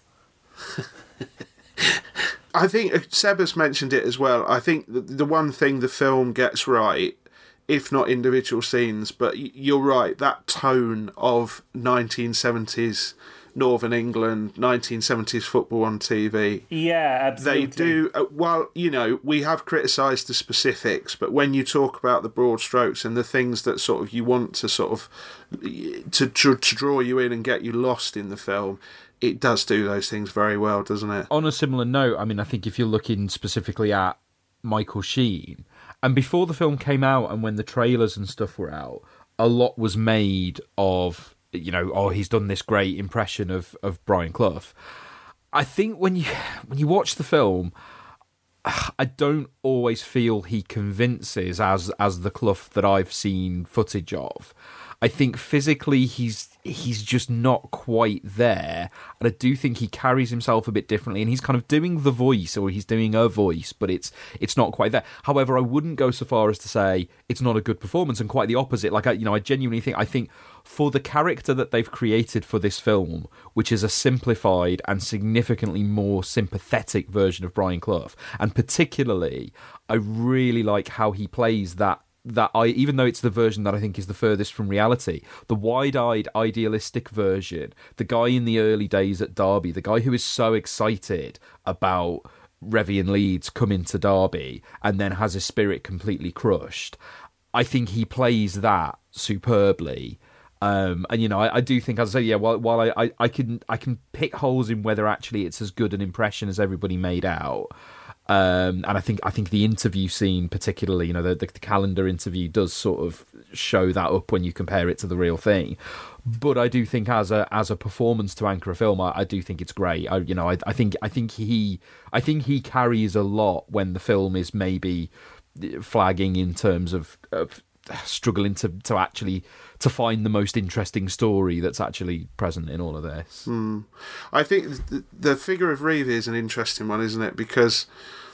I think Seb has mentioned it as well. I think the, the one thing the film gets right, if not individual scenes, but you're right, that tone of nineteen seventies Northern England, nineteen seventies football on T V. Yeah, absolutely. They do, uh, well, you know, we have criticised the specifics, but when you talk about the broad strokes and the things that sort of you want to sort of, to, to, to draw you in and get you lost in the film, it does do those things very well, doesn't it? On a similar note, I mean, I think if you're looking specifically at Michael Sheen, and before the film came out and when the trailers and stuff were out, a lot was made of, you know, oh, he's done this great impression of, of Brian Clough. I think when you when you watch the film, I don't always feel he convinces as as the Clough that I've seen footage of. I think physically he's he's just not quite there, and I do think he carries himself a bit differently, and he's kind of doing the voice, or he's doing a voice, but it's it's not quite there. However, I wouldn't go so far as to say it's not a good performance, and quite the opposite. Like, I, you know, I genuinely think I think for the character that they've created for this film, which is a simplified and significantly more sympathetic version of Brian Clough, and particularly, I really like how he plays that. That I, even though it's the version that I think is the furthest from reality, the wide-eyed, idealistic version, the guy in the early days at Derby, the guy who is so excited about Revie and Leeds coming to Derby and then has his spirit completely crushed, I think he plays that superbly. Um, and you know, I, I do think, as I say, yeah, while while I, I, I can I can pick holes in whether actually it's as good an impression as everybody made out. Um, and I think I think the interview scene, particularly, you know, the, the, the calendar interview does sort of show that up when you compare it to the real thing. But I do think, as a as a performance to anchor a film, I, I do think it's great. I, you know, I, I think I think he I think he carries a lot when the film is maybe flagging in terms of, of struggling to, to actually to find the most interesting story that's actually present in all of this. Mm. I think the, the figure of Revie is an interesting one, isn't it? Because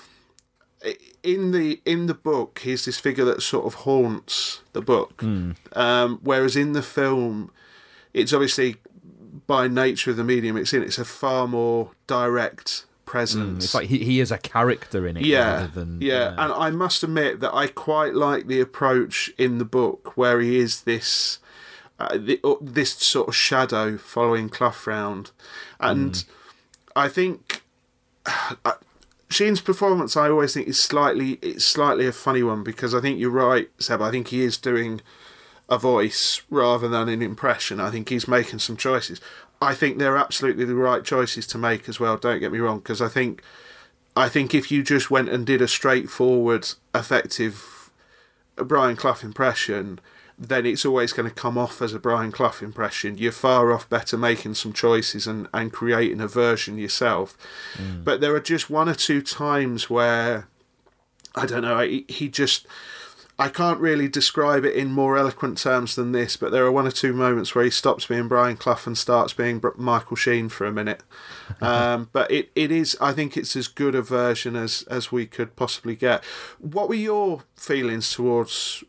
in the in the book, he's this figure that sort of haunts the book, mm. um, whereas in the film, it's obviously by nature of the medium it's in. It's a far more direct presence. Mm, it's like he, he is a character in it, yeah, rather than yeah. yeah. And I must admit that I quite like the approach in the book where he is this uh, the, uh, this sort of shadow following Clough round, and mm. I think uh, Sheen's performance, I always think, is slightly it's slightly a funny one, because I think you're right, Seb. I think he is doing a voice rather than an impression. I think he's making some choices. I think they're absolutely the right choices to make as well, don't get me wrong, because I think I think if you just went and did a straightforward, effective Brian Clough impression, then it's always going to come off as a Brian Clough impression. You're far off better making some choices and, and creating a version yourself. Mm. But there are just one or two times where, I don't know, he, he just... I can't really describe it in more eloquent terms than this, but there are one or two moments where he stops being Brian Clough and starts being Michael Sheen for a minute. Um, but it, it is, I think it's as good a version as, as we could possibly get. What were your feelings towards...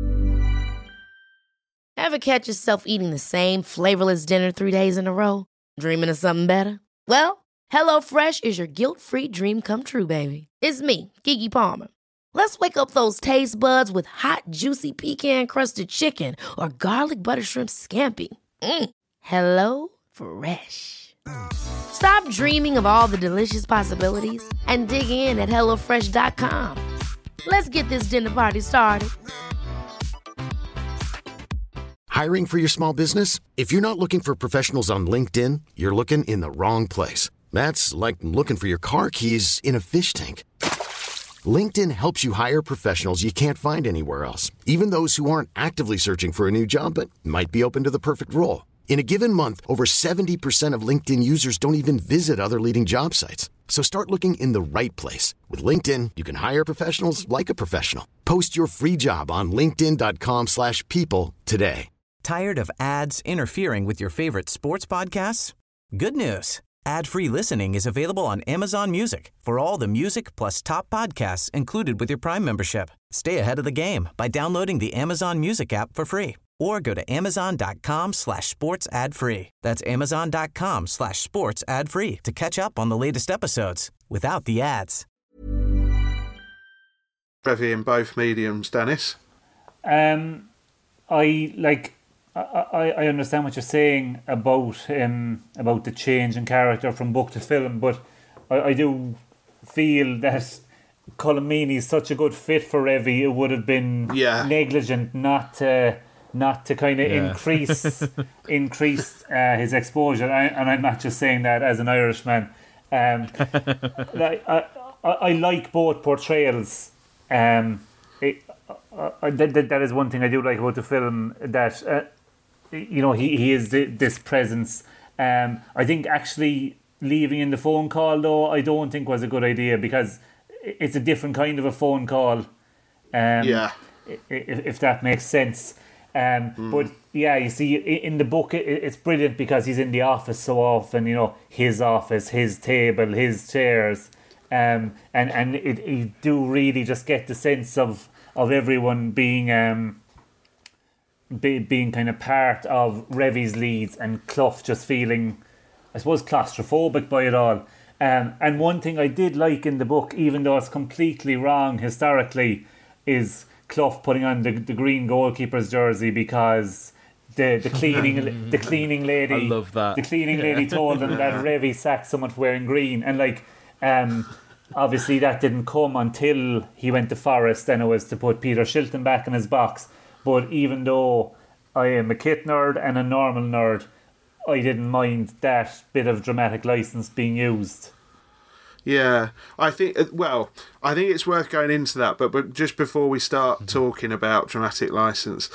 Ever catch yourself eating the same flavourless dinner three days in a row? Dreaming of something better? Well, HelloFresh is your guilt-free dream come true, baby. It's me, Keke Palmer. Let's wake up those taste buds with hot, juicy pecan-crusted chicken or garlic butter shrimp scampi. Mm. Hello Fresh. Stop dreaming of all the delicious possibilities and dig in at hello fresh dot com. Let's get this dinner party started. Hiring for your small business? If you're not looking for professionals on LinkedIn, you're looking in the wrong place. That's like looking for your car keys in a fish tank. LinkedIn helps you hire professionals you can't find anywhere else, even those who aren't actively searching for a new job but might be open to the perfect role. In a given month, over seventy percent of LinkedIn users don't even visit other leading job sites. So start looking in the right place. With LinkedIn, you can hire professionals like a professional. Post your free job on linkedin dot com slash people today. Tired of ads interfering with your favorite sports podcasts? Good news. Ad-free listening is available on Amazon Music for all the music plus top podcasts included with your Prime membership. Stay ahead of the game by downloading the Amazon Music app for free or go to amazon.com slash sports ad free. That's amazon.com slash sports ad free to catch up on the latest episodes without the ads. Revy in both mediums, Dennis. Um, I like... I, I understand what you're saying about um about the change in character from book to film, but I, I do feel that Colm Meaney is such a good fit for Revy. It would have been yeah. negligent not to not to kind of Yeah. increase increase uh, his exposure. I, and I'm not just saying that as an Irishman. Um, I, I, I, I like both portrayals. Um, it, uh, uh, that, that is one thing I do like about the film, that. Uh, You know, he, he is this presence. Um, I think actually leaving in the phone call, though, I don't think was a good idea, because it's a different kind of a phone call. Um, yeah. If, if that makes sense. Um, mm. But yeah, you see, in the book, it's brilliant because he's in the office so often, you know, his office, his table, his chairs. Um, and and it, you do really just get the sense of, of everyone being... Um, Be, being kind of part of Revy's leads, and Clough just feeling, I suppose, claustrophobic by it all. Um, and one thing I did like in the book, even though it's completely wrong historically, is Clough putting on the, the green goalkeeper's jersey because the the cleaning the cleaning lady, I love that. The cleaning lady told him that Revy sacked someone for wearing green, and like, um, obviously that didn't come until he went to Forest, and it was to put Peter Shilton back in his box. But even though I am a kit nerd and a normal nerd, I didn't mind that bit of dramatic license being used. Yeah, I think, well, I think it's worth going into that, but, but just before we start talking about dramatic license,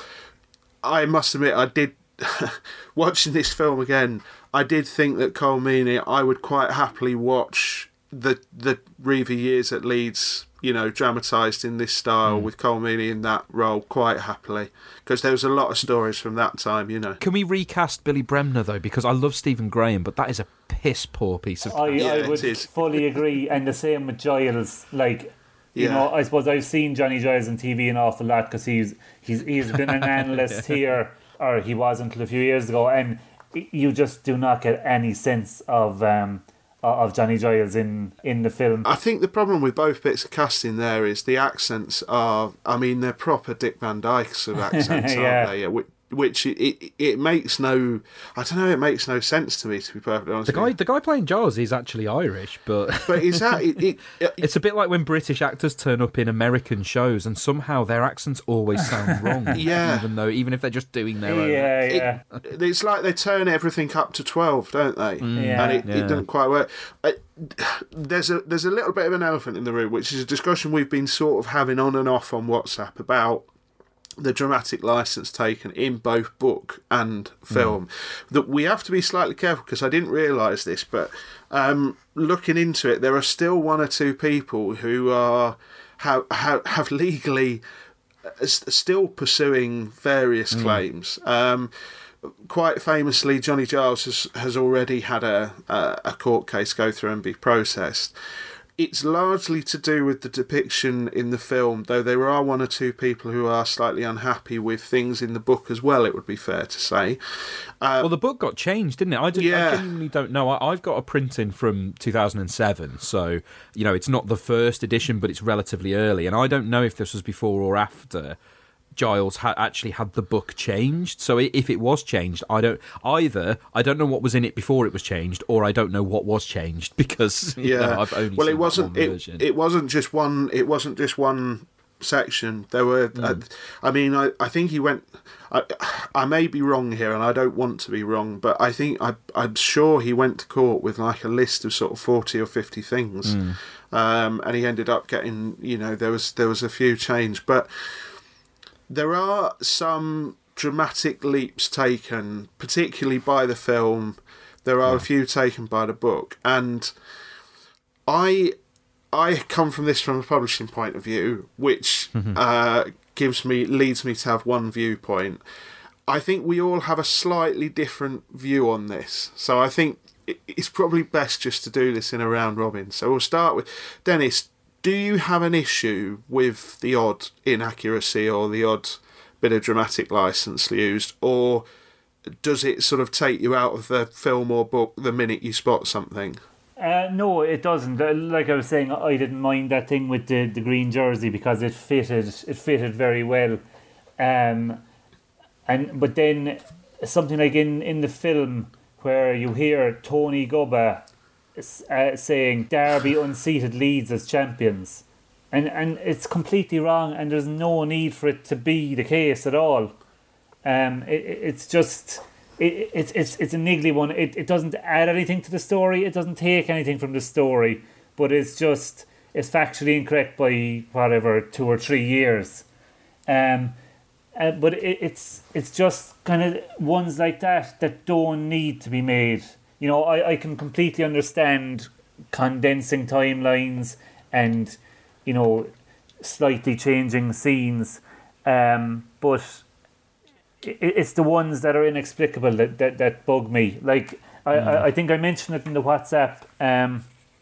I must admit, I did, watching this film again, I did think that Colm Meaney, I would quite happily watch the, the Revy years at Leeds, you know, dramatised in this style, mm. with Colm Meaney in that role quite happily, because there was a lot of stories from that time, you know. Can we recast Billy Bremner, though? Because I love Stephen Graham, but that is a piss-poor piece of... I, yeah, I would fully agree, and the same with Giles. Like, you yeah. know, I suppose I've seen Johnny Giles on T V an awful lot, because he's, he's, he's been an analyst here, or he was until a few years ago, and you just do not get any sense of... Um, of Johnny Giles in, in the film. I think the problem with both bits of casting there is the accents are, I mean, they're proper Dick Van Dyke sort of accents, yeah. aren't they? Which, which it, it it makes no, I don't know, it makes no sense to me, to be perfectly honest. The guy, the guy playing Giles is actually Irish, but but is that it, it, it, it's a bit like when British actors turn up in American shows and somehow their accents always sound wrong. Yeah, even though even if they're just doing their own. Yeah, yeah. It, it's like they turn everything up to twelve, don't they? Mm, yeah. And it, yeah. it doesn't quite work. I, there's a there's a little bit of an elephant in the room, which is a discussion we've been sort of having on and off on WhatsApp about the dramatic license taken in both book and film. Mm. That we have to be slightly careful, because I didn't realise this, but um, looking into it, there are still one or two people who are have have, have legally uh, still pursuing various mm. claims. Um, Quite famously, Johnny Giles has, has already had a, a a court case go through and be processed. it's largely to do with the depiction in the film, though there are one or two people who are slightly unhappy with things in the book as well, it would be fair to say. Uh, well, the book got changed, didn't it? I, did, yeah. I genuinely don't know. I, I've got a printing from two thousand seven, so, you know, it's not the first edition, but it's relatively early, and I don't know if this was before or after Giles had actually had the book changed. So if it was changed, I don't either. I don't know what was in it before it was changed, or I don't know what was changed because you yeah, know, I've only well, seen it wasn't. One it, version. it wasn't just one. It wasn't just one section. There were. Mm. Uh, I mean, I, I think he went. I, I may be wrong here, and I don't want to be wrong, but I think I, I'm sure he went to court with like a list of sort of forty or fifty things, mm. um, and he ended up getting. You know, there was there was a few change, but. There are some dramatic leaps taken, particularly by the film. There are yeah. a few taken by the book, and I I come from this from a publishing point of view, which mm-hmm. uh, gives me leads me to have one viewpoint. I think we all have a slightly different view on this, so I think it's probably best just to do this in a round robin. So we'll start with Dennis. Do you have an issue with the odd inaccuracy or the odd bit of dramatic license used, or does it sort of take you out of the film or book the minute you spot something? Uh, no, it doesn't. Like I was saying, I didn't mind that thing with the, the green jersey because it fitted. It fitted very well. Um, and but then something like in, in the film where you hear Tony Gubba Uh, saying Derby unseated Leeds as champions, and and it's completely wrong, and there's no need for it to be the case at all. Um, it, it's just it, it's it's it's a niggly one. It it doesn't add anything to the story. It doesn't take anything from the story, but it's just it's factually incorrect by whatever two or three years. Um, uh, but it, it's it's just kind of ones like that that don't need to be made. You know, I, I can completely understand condensing timelines and, you know, slightly changing scenes, um, but it, it's the ones that are inexplicable that, that, that bug me. Like, I, mm. I, I think I mentioned it in the WhatsApp um,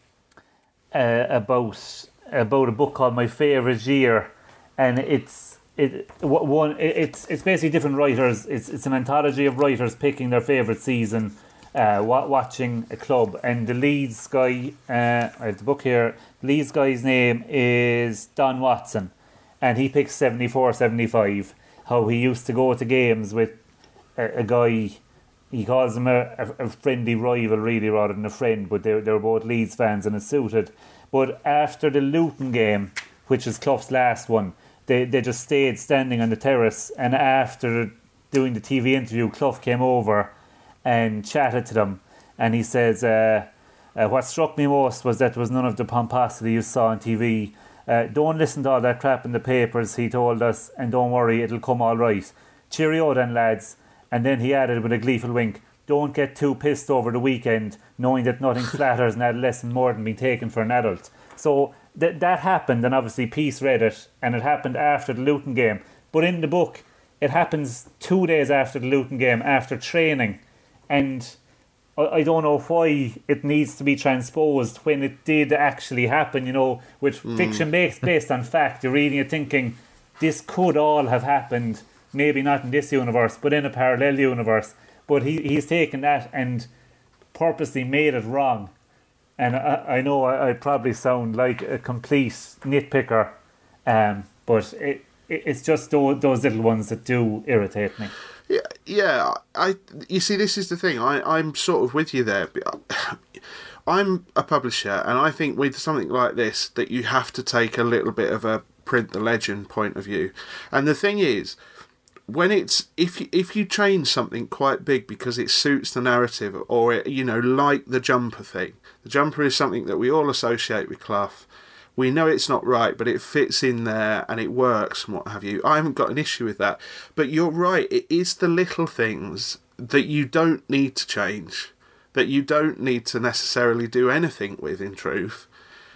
uh, about about a book called My Favourite Year, and it's it one it's it's basically different writers. It's it's an anthology of writers picking their favourite season. Uh, watching a club, and the Leeds guy, uh, I have the book here, the Leeds guy's name is Don Watson, and he picks seventy-four seventy-five, how he used to go to games with a, a guy, he calls him a, a, a friendly rival really rather than a friend, but they, they were both Leeds fans and it suited. But after the Luton game, which is Clough's last one, they, they just stayed standing on the terrace, and after doing the T V interview, Clough came over and chatted to them, and he says, uh, uh, what struck me most was that there was none of the pomposity you saw on T V. Uh, don't listen to all that crap in the papers, he told us, and don't worry, it'll come all right. Cheerio then, lads. And then he added with a gleeful wink, don't get too pissed over the weekend, knowing that nothing flatters an adolescent more than being taken for an adult. So th- that happened, and obviously Peace read it, and it happened after the Luton game. But in the book, it happens two days after the Luton game, after training. And I don't know why it needs to be transposed when it did actually happen, you know, with mm. fiction based, based on fact. You're reading it thinking, this could all have happened, maybe not in this universe, but in a parallel universe. But he he's taken that and purposely made it wrong. And I, I know I, I probably sound like a complete nitpicker, um, but it, it it's just those, those little ones that do irritate me. Yeah, yeah. I. You see, this is the thing. I, I'm sort of with you there. I'm a publisher, and I think with something like this, that you have to take a little bit of a print the legend point of view. And the thing is, when it's if you, if you change something quite big because it suits the narrative, or it, you know, like the jumper thing. The jumper is something that we all associate with Clough. We know it's not right, but it fits in there and it works and what have you. I haven't got an issue with that. But you're right, it is the little things that you don't need to change, that you don't need to necessarily do anything with, in truth.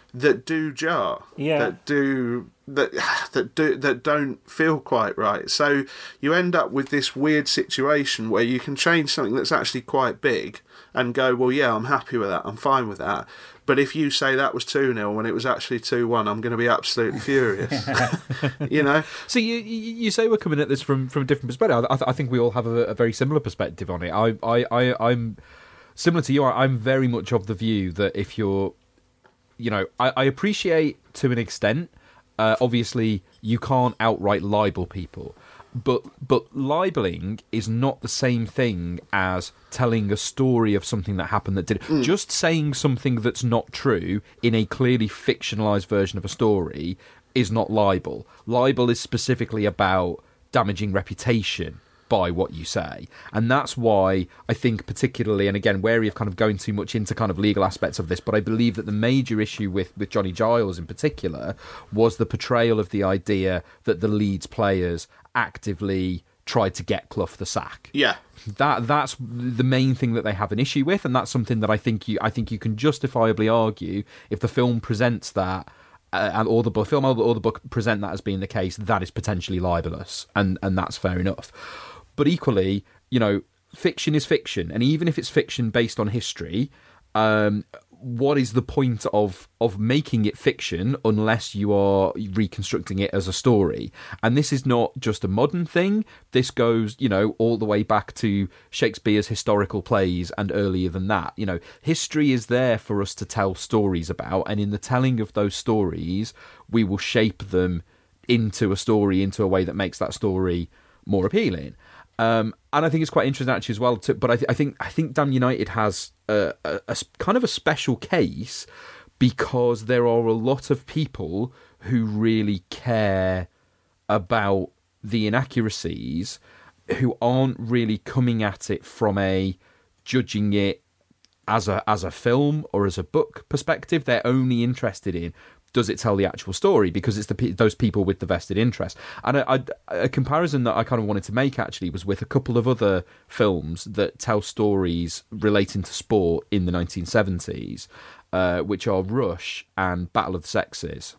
that do jar, yeah. that do that that do that don't feel quite right. So you end up with this weird situation where you can change something that's actually quite big and go, well, yeah, I'm happy with that, I'm fine with that. But if you say that was two nil when it was actually two one, I'm going to be absolutely furious. You know? So you you say we're coming at this from, from a different perspective. I, I think we all have a, a very similar perspective on it. I, I, I, I'm similar to you. I'm very much of the view that if you're, you know, I, I appreciate to an extent, uh, obviously you can't outright libel people. But but libeling is not the same thing as telling a story of something that happened that did. Mm. Just saying something that's not true in a clearly fictionalised version of a story is not libel. Libel is specifically about damaging reputation by what you say. And that's why I think particularly, and again, wary of kind of going too much into kind of legal aspects of this, but I believe that the major issue with, with Johnny Giles in particular was the portrayal of the idea that the Leeds players actively tried to get Clough the sack. Yeah. That that's the main thing that they have an issue with, and that's something that I think you I think you can justifiably argue if the film presents that uh, and or the book, film or the book present that as being the case, that is potentially libelous, and and that's fair enough. But equally, you know, fiction is fiction, and even if it's fiction based on history, um, what is the point of of making it fiction unless you are reconstructing it as a story? And this is not just a modern thing. This goes, you know, all the way back to Shakespeare's historical plays and earlier than that. You know, history is there for us to tell stories about, and in the telling of those stories, we will shape them into a story, into a way that makes that story more appealing. Um, and I think it's quite interesting actually as well. To, but I, th- I think I think Damn United has a, a, a kind of a special case because there are a lot of people who really care about the inaccuracies, who aren't really coming at it from a judging it as a as a film or as a book perspective. They're only interested in, does it tell the actual story? Because it's the those people with the vested interest. And I, I, a comparison that I kind of wanted to make actually was with a couple of other films that tell stories relating to sport in the nineteen seventies, uh, which are Rush and Battle of the Sexes.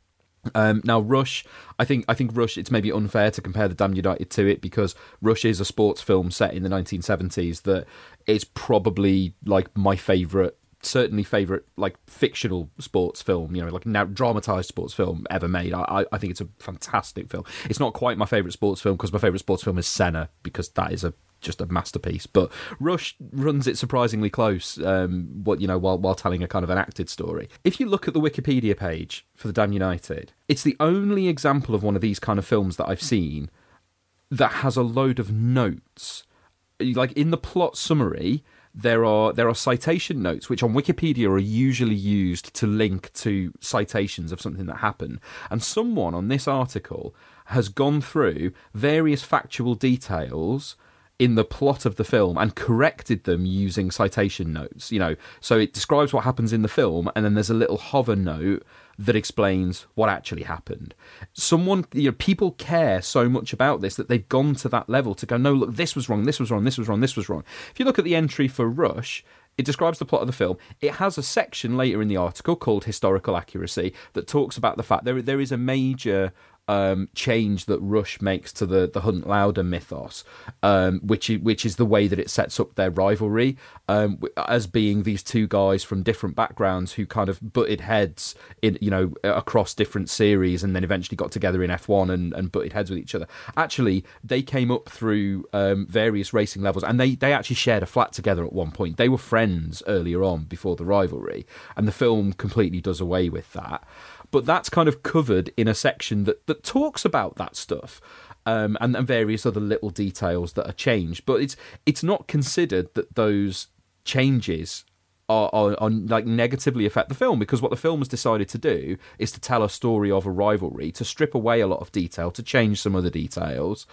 Um, now, Rush, I think I think Rush, it's maybe unfair to compare the Damned United to it because Rush is a sports film set in the nineteen seventies that is probably like my favourite, certainly favourite like fictional sports film, you know, like now dramatised sports film ever made. I, I think it's a fantastic film. It's not quite my favourite sports film because my favourite sports film is Senna, because that is a just a masterpiece. But Rush runs it surprisingly close, um, what you know, while while telling a kind of an acted story. If you look at the Wikipedia page for the Damned United, it's the only example of one of these kind of films that I've seen that has a load of notes. Like in the plot summary, there are there are citation notes, which on Wikipedia are usually used to link to citations of something that happened. And someone on this article has gone through various factual details in the plot of the film and corrected them using citation notes. You know, so it describes what happens in the film, and then there's a little hover note that explains what actually happened. Someone, you know, people care so much about this that they've gone to that level to go, no, look, this was wrong, this was wrong, this was wrong, this was wrong. If you look at the entry for Rush, it describes the plot of the film. It has a section later in the article called Historical Accuracy that talks about the fact there there is a major Um, change that Rush makes to the, the Hunt Lauder mythos, um, which is, which is the way that it sets up their rivalry, um, as being these two guys from different backgrounds who kind of butted heads in, you know, across different series, and then eventually got together in F one and, and butted heads with each other. Actually, they came up through um, various racing levels, and they, they actually shared a flat together at one point. They were friends earlier on before the rivalry, and the film completely does away with that. But that's kind of covered in a section that, that talks about that stuff, um, and, and various other little details that are changed. But it's it's not considered that those changes are, are, are like negatively affect the film, because what the film has decided to do is to tell a story of a rivalry, to strip away a lot of detail, to change some other details,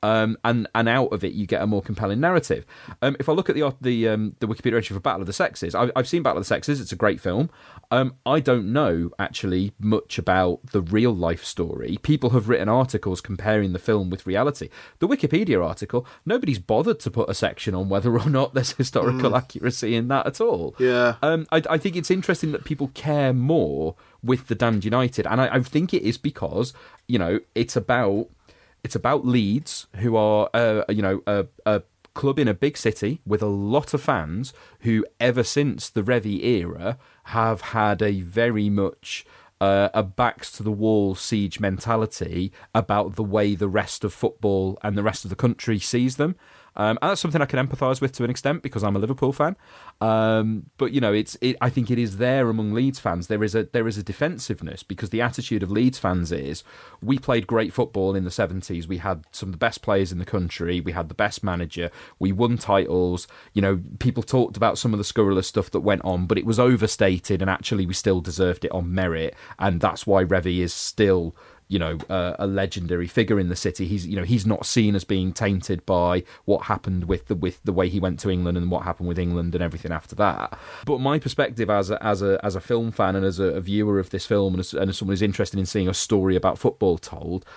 Um, and, and out of it, you get a more compelling narrative. Um, if I look at the the um, the Wikipedia entry for Battle of the Sexes, I, I've seen Battle of the Sexes. It's a great film. Um, I don't know actually much about the real life story. People have written articles comparing the film with reality. The Wikipedia article, nobody's bothered to put a section on whether or not there's historical mm. accuracy in that at all. Yeah, um, I, I think it's interesting that people care more with the Damned United, and I, I think it is because you know it's about it's about Leeds, who are uh, you know a, a club in a big city with a lot of fans who, ever since the Revie era, have had a very much uh, a backs to the wall siege mentality about the way the rest of football and the rest of the country sees them. Um, and that's something I can empathise with to an extent because I'm a Liverpool fan. Um, but you know, it's it, I think it is there among Leeds fans. There is a there is a defensiveness because the attitude of Leeds fans is we played great football in the seventies. We had some of the best players in the country. We had the best manager. We won titles. You know, people talked about some of the scurrilous stuff that went on, but it was overstated, and actually we still deserved it on merit. And that's why Revie is still, you know, uh, a legendary figure in the city. He's, you know, he's not seen as being tainted by what happened with the with the way he went to England and what happened with England and everything after that. But my perspective as a, as a as a film fan and as a, a viewer of this film and as, and as someone who's interested in seeing a story about football told,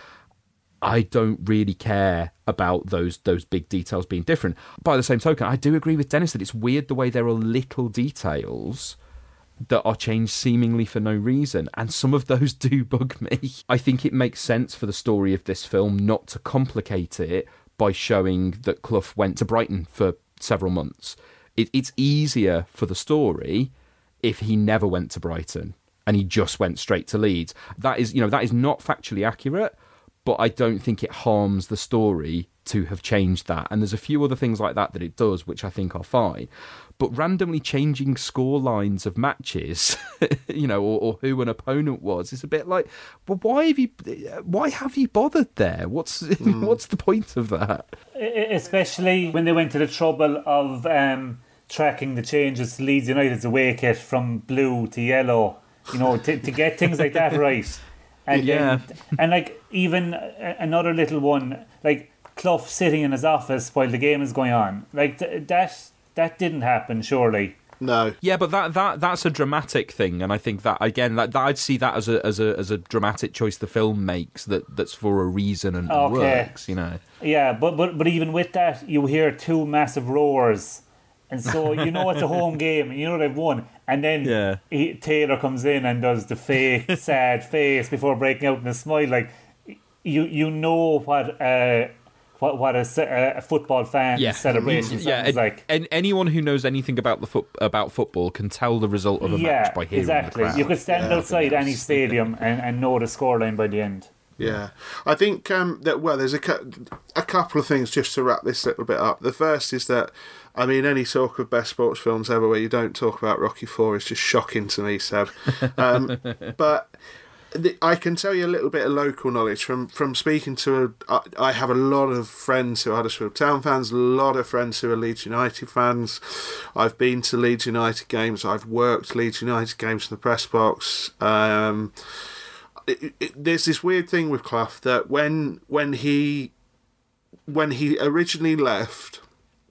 I don't really care about those those big details being different. By the same token, I do agree with Dennis that it's weird the way there are little details that are changed seemingly for no reason, and some of those do bug me. I think it makes sense for the story of this film not to complicate it by showing that Clough went to Brighton for several months. It, it's easier for the story if he never went to Brighton and he just went straight to Leeds. That is, you know, that is not factually accurate, but I don't think it harms the story to have changed that. And there's a few other things like that that it does, which I think are fine. But randomly changing score lines of matches, you know, or, or who an opponent was, is a bit like, well, why have you, why have you bothered there? What's mm. what's the point of that? Especially when they went to the trouble of um, tracking the changes to Leeds United's away kit from blue to yellow, you know, to, to get things like that right. And yeah, then, and like even another little one, like Clough sitting in his office while the game is going on, like th- that. That didn't happen, surely. No. Yeah, but that, that that's a dramatic thing, and I think that again, that, that I'd see that as a as a as a dramatic choice the film makes that, that's for a reason and, and okay. works, you know. Yeah, but, but but even with that, you hear two massive roars, and so you know it's a home game, and you know they've won, and then yeah. he, Taylor comes in and does the fake sad face before breaking out in a smile, like you you know what. Uh, What what a, a football fan yeah. celebration yeah, sounds and, like. And anyone who knows anything about the foot, about football can tell the result of a yeah, match by hearing exactly. the crowd. You could stand yeah, outside any stadium and, and know the scoreline by the end. Yeah, I think um, that. Well, there's a a couple of things just to wrap this little bit up. The first is that, I mean, any talk of best sports films ever where you don't talk about Rocky Four is just shocking to me, Seb. Um, but. I can tell you a little bit of local knowledge from, from speaking to a, I have a lot of friends who are Huddersfield Town fans, a lot of friends who are Leeds United fans. I've been to Leeds United games, I've worked Leeds United games in the press box. Um, it, it, there's this weird thing with Clough that when when he when he originally left,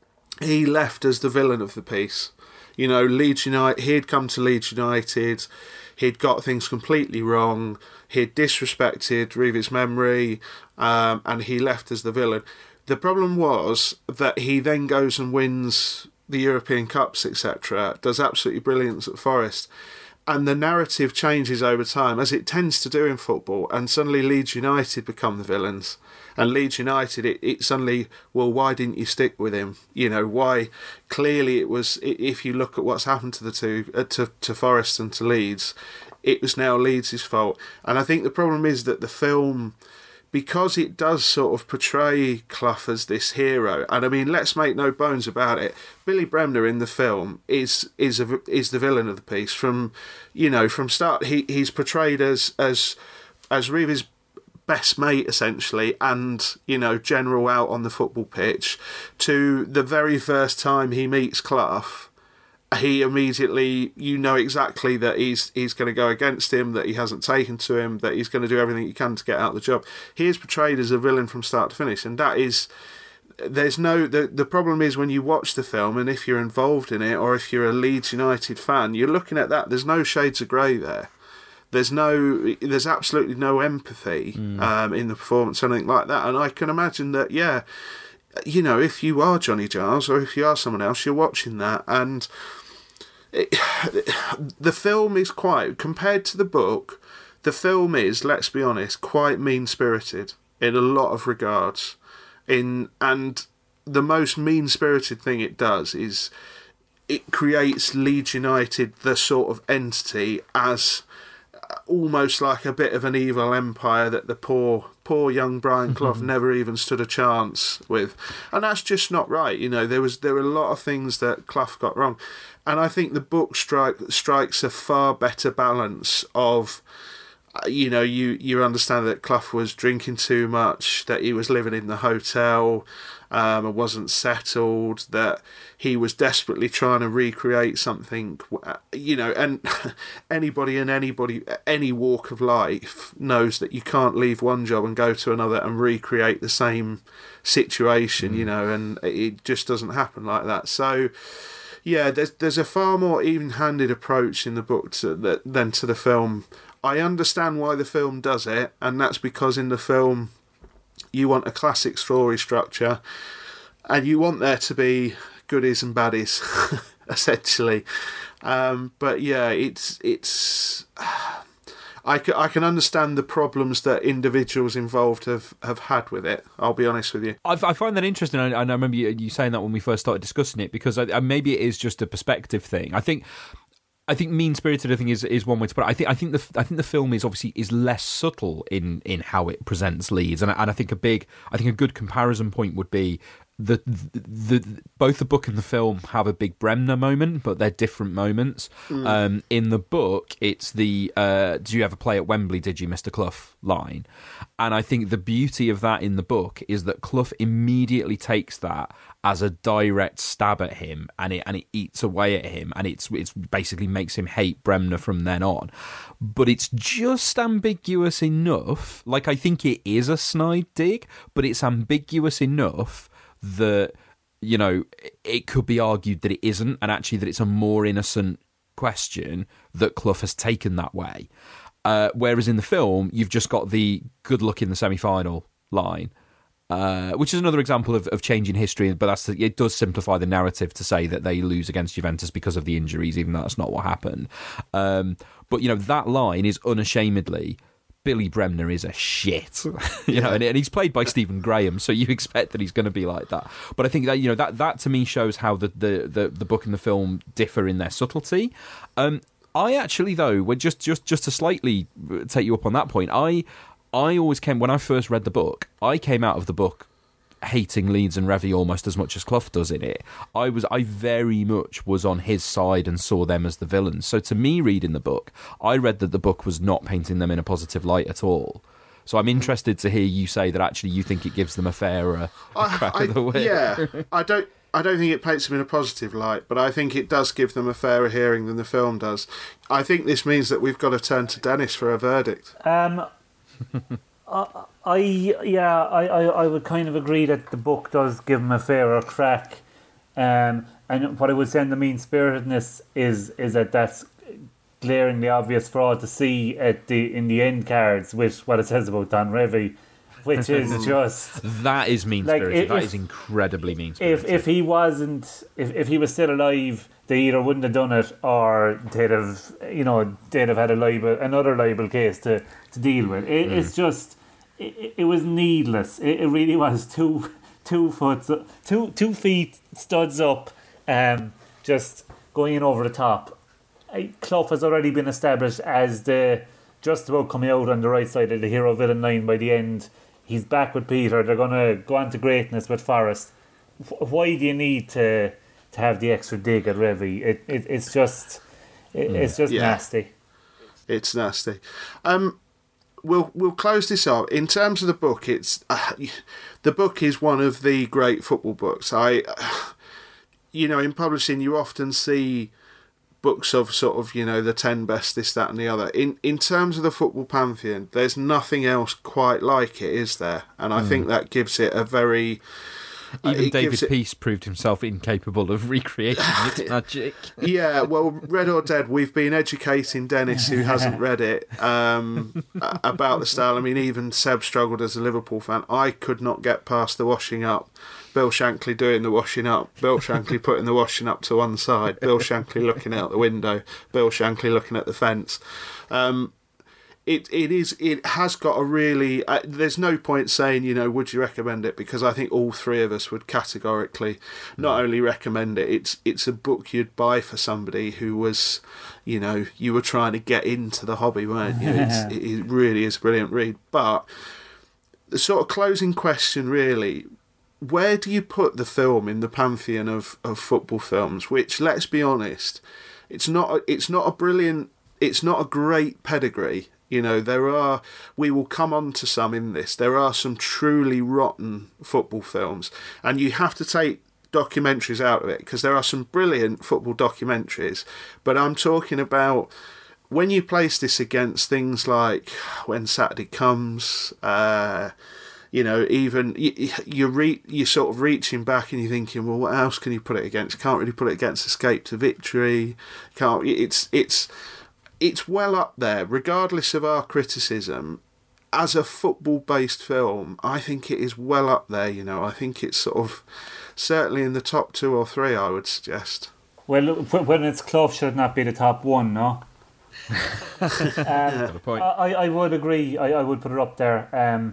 he left as the villain of the piece. You know, Leeds United. He had come to Leeds United. He'd got things completely wrong. He'd disrespected Reeves' memory, um, and he left as the villain. The problem was that he then goes and wins the European Cups, et cetera. Does absolutely brilliant at Forest, and the narrative changes over time, as it tends to do in football. And suddenly Leeds United become the villains. And Leeds United, it, it suddenly, well, why didn't you stick with him? You know, why? Clearly it was, if you look at what's happened to the two, uh, to, to Forest and to Leeds, it was now Leeds' fault. And I think the problem is that the film, because it does sort of portray Clough as this hero, and I mean, let's make no bones about it, Billy Bremner in the film is is a, is the villain of the piece. From, you know, from start, he he's portrayed as as as Reeves' best mate, essentially, and, you know, general out on the football pitch, to the very first time he meets Clough, he immediately, you know exactly that he's he's going to go against him, that he hasn't taken to him, that he's going to do everything he can to get out of the job. He is portrayed as a villain from start to finish, and that is, there's no, the, the problem is when you watch the film, and if you're involved in it, or if you're a Leeds United fan, you're looking at that, there's no shades of grey there. There's no, there's absolutely no empathy mm. um, in the performance, or anything like that, and I can imagine that, yeah, you know, if you are Johnny Giles, or if you are someone else, you're watching that, and it, the film is quite, compared to the book, the film is, let's be honest, quite mean-spirited in a lot of regards. In and the most mean-spirited thing it does is it creates Leeds United, the sort of entity, as almost like a bit of an evil empire that the poor poor young Brian Clough never even stood a chance with, and that's just not right. You know, there was there were a lot of things that Clough got wrong, and I think the book strike, strikes a far better balance of, you know, you you understand that Clough was drinking too much, that he was living in the hotel, um, and wasn't settled, that he was desperately trying to recreate something, you know, and anybody in anybody, any walk of life knows that you can't leave one job and go to another and recreate the same situation, mm. you know, and it just doesn't happen like that. So, yeah, there's there's a far more even-handed approach in the book to, that, than to the film. I understand why the film does it, and that's because in the film you want a classic story structure, and you want there to be goodies and baddies, essentially. Um, but yeah, it's it's. I can, I can understand the problems that individuals involved have, have had with it. I'll be honest with you. I, I find that interesting, and I remember you, you saying that when we first started discussing it, because I, maybe it is just a perspective thing. I think. I think mean-spirited, I think, is, is one way to put it. I think I think the I think the film is obviously is less subtle in, in how it presents Leeds, and and I think a big I think a good comparison point would be the, the the both the book and the film have a big Bremner moment, but they're different moments. Mm. Um, in the book, it's the uh, "Did you ever play at Wembley? Did you, Mister Clough?" line, and I think the beauty of that in the book is that Clough immediately takes that as a direct stab at him, and it and it eats away at him, and it's it's basically makes him hate Bremner from then on. But it's just ambiguous enough. Like, I think it is a snide dig, but it's ambiguous enough that, you know, it could be argued that it isn't, and actually that it's a more innocent question that Clough has taken that way. Uh, whereas in the film, you've just got the good luck in the semi-final line. Uh, which is another example of, of changing history, but that's the, it does simplify the narrative to say that they lose against Juventus because of the injuries, even though that's not what happened. Um, but, you know, that line is unashamedly, Billy Bremner is a shit, you yeah. know, and, and he's played by Stephen Graham, so you expect that he's going to be like that. But I think that, you know, that, that to me shows how the, the, the, the book and the film differ in their subtlety. Um, I actually, though, would just, just, just to slightly take you up on that point, I... I always came, when I first read the book, I came out of the book hating Leeds and Revie almost as much as Clough does in it. I was, I very much was on his side and saw them as the villains. So to me, reading the book, I read that the book was not painting them in a positive light at all. So I'm interested to hear you say that actually you think it gives them a fairer I, crack I, of the whip. Yeah, I don't. I don't think it paints them in a positive light, but I think it does give them a fairer hearing than the film does. I think this means that we've got to turn to Dennis for a verdict. Um. I, I yeah I, I, I would kind of agree that the book does give him a fairer crack, um, and what I would say in the mean-spiritedness is is that that's glaringly obvious for all to see at the in the end cards with what it says about Don Revie, which is just that is mean-spirited. Like, if, that is incredibly mean-spirited. If if he wasn't if, if he was still alive, they either wouldn't have done it, or they'd have, you know, they'd have had a libel, another libel case to, to deal with. It, mm. It's just, it, it was needless. It, it really was two two foot, two two feet studs up, um, just going in over the top. Clough has already been established as the just about coming out on the right side of the hero villain line by the end. He's back with Peter. They're going to go on to greatness with Forrest. Why do you need to? To have the extra dig at Revie, it, it it's just it, it's just yeah. nasty. It's nasty. Um, we'll we'll close this up. In terms of the book, it's uh, the book is one of the great football books. I, uh, you know, in publishing, you often see books of sort of, you know, the ten best, this, that and the other. In in terms of the football pantheon, there's nothing else quite like it, is there? And I mm. think that gives it a very... Even uh, David it, Peace proved himself incapable of recreating its magic. Yeah, well, Red or Dead, we've been educating Dennis, who hasn't read it, um, about the style. I mean, even Seb struggled as a Liverpool fan. I could not get past the washing up. Bill Shankly doing the washing up, Bill Shankly putting the washing up to one side, Bill Shankly looking out the window, Bill Shankly looking at the fence. Um, It it is it has got a really. Uh, there's no point saying, you know, would you recommend it, because I think all three of us would categorically not only recommend it. It's it's a book you'd buy for somebody who was, you know, you were trying to get into the hobby, weren't you? It's, it, it really is a brilliant read. But the sort of closing question, really, where do you put the film in the pantheon of, of football films? Which, let's be honest, it's not a, it's not a brilliant, it's not a great pedigree. You know, there are, we will come on to some in this, there are some truly rotten football films, and you have to take documentaries out of it, because there are some brilliant football documentaries, but I'm talking about when you place this against things like When Saturday Comes, uh, you know, even, you, you're, re, you're sort of reaching back and you're thinking, well, what else can you put it against? You can't really put it against Escape to Victory, can't, it's, it's, It's well up there, regardless of our criticism. As a football-based film, I think it is well up there, you know. I think it's sort of certainly in the top two or three, I would suggest. Well, when it's Clough, should not be the top one, no? um, point. I, I would agree. I, I would put it up there um,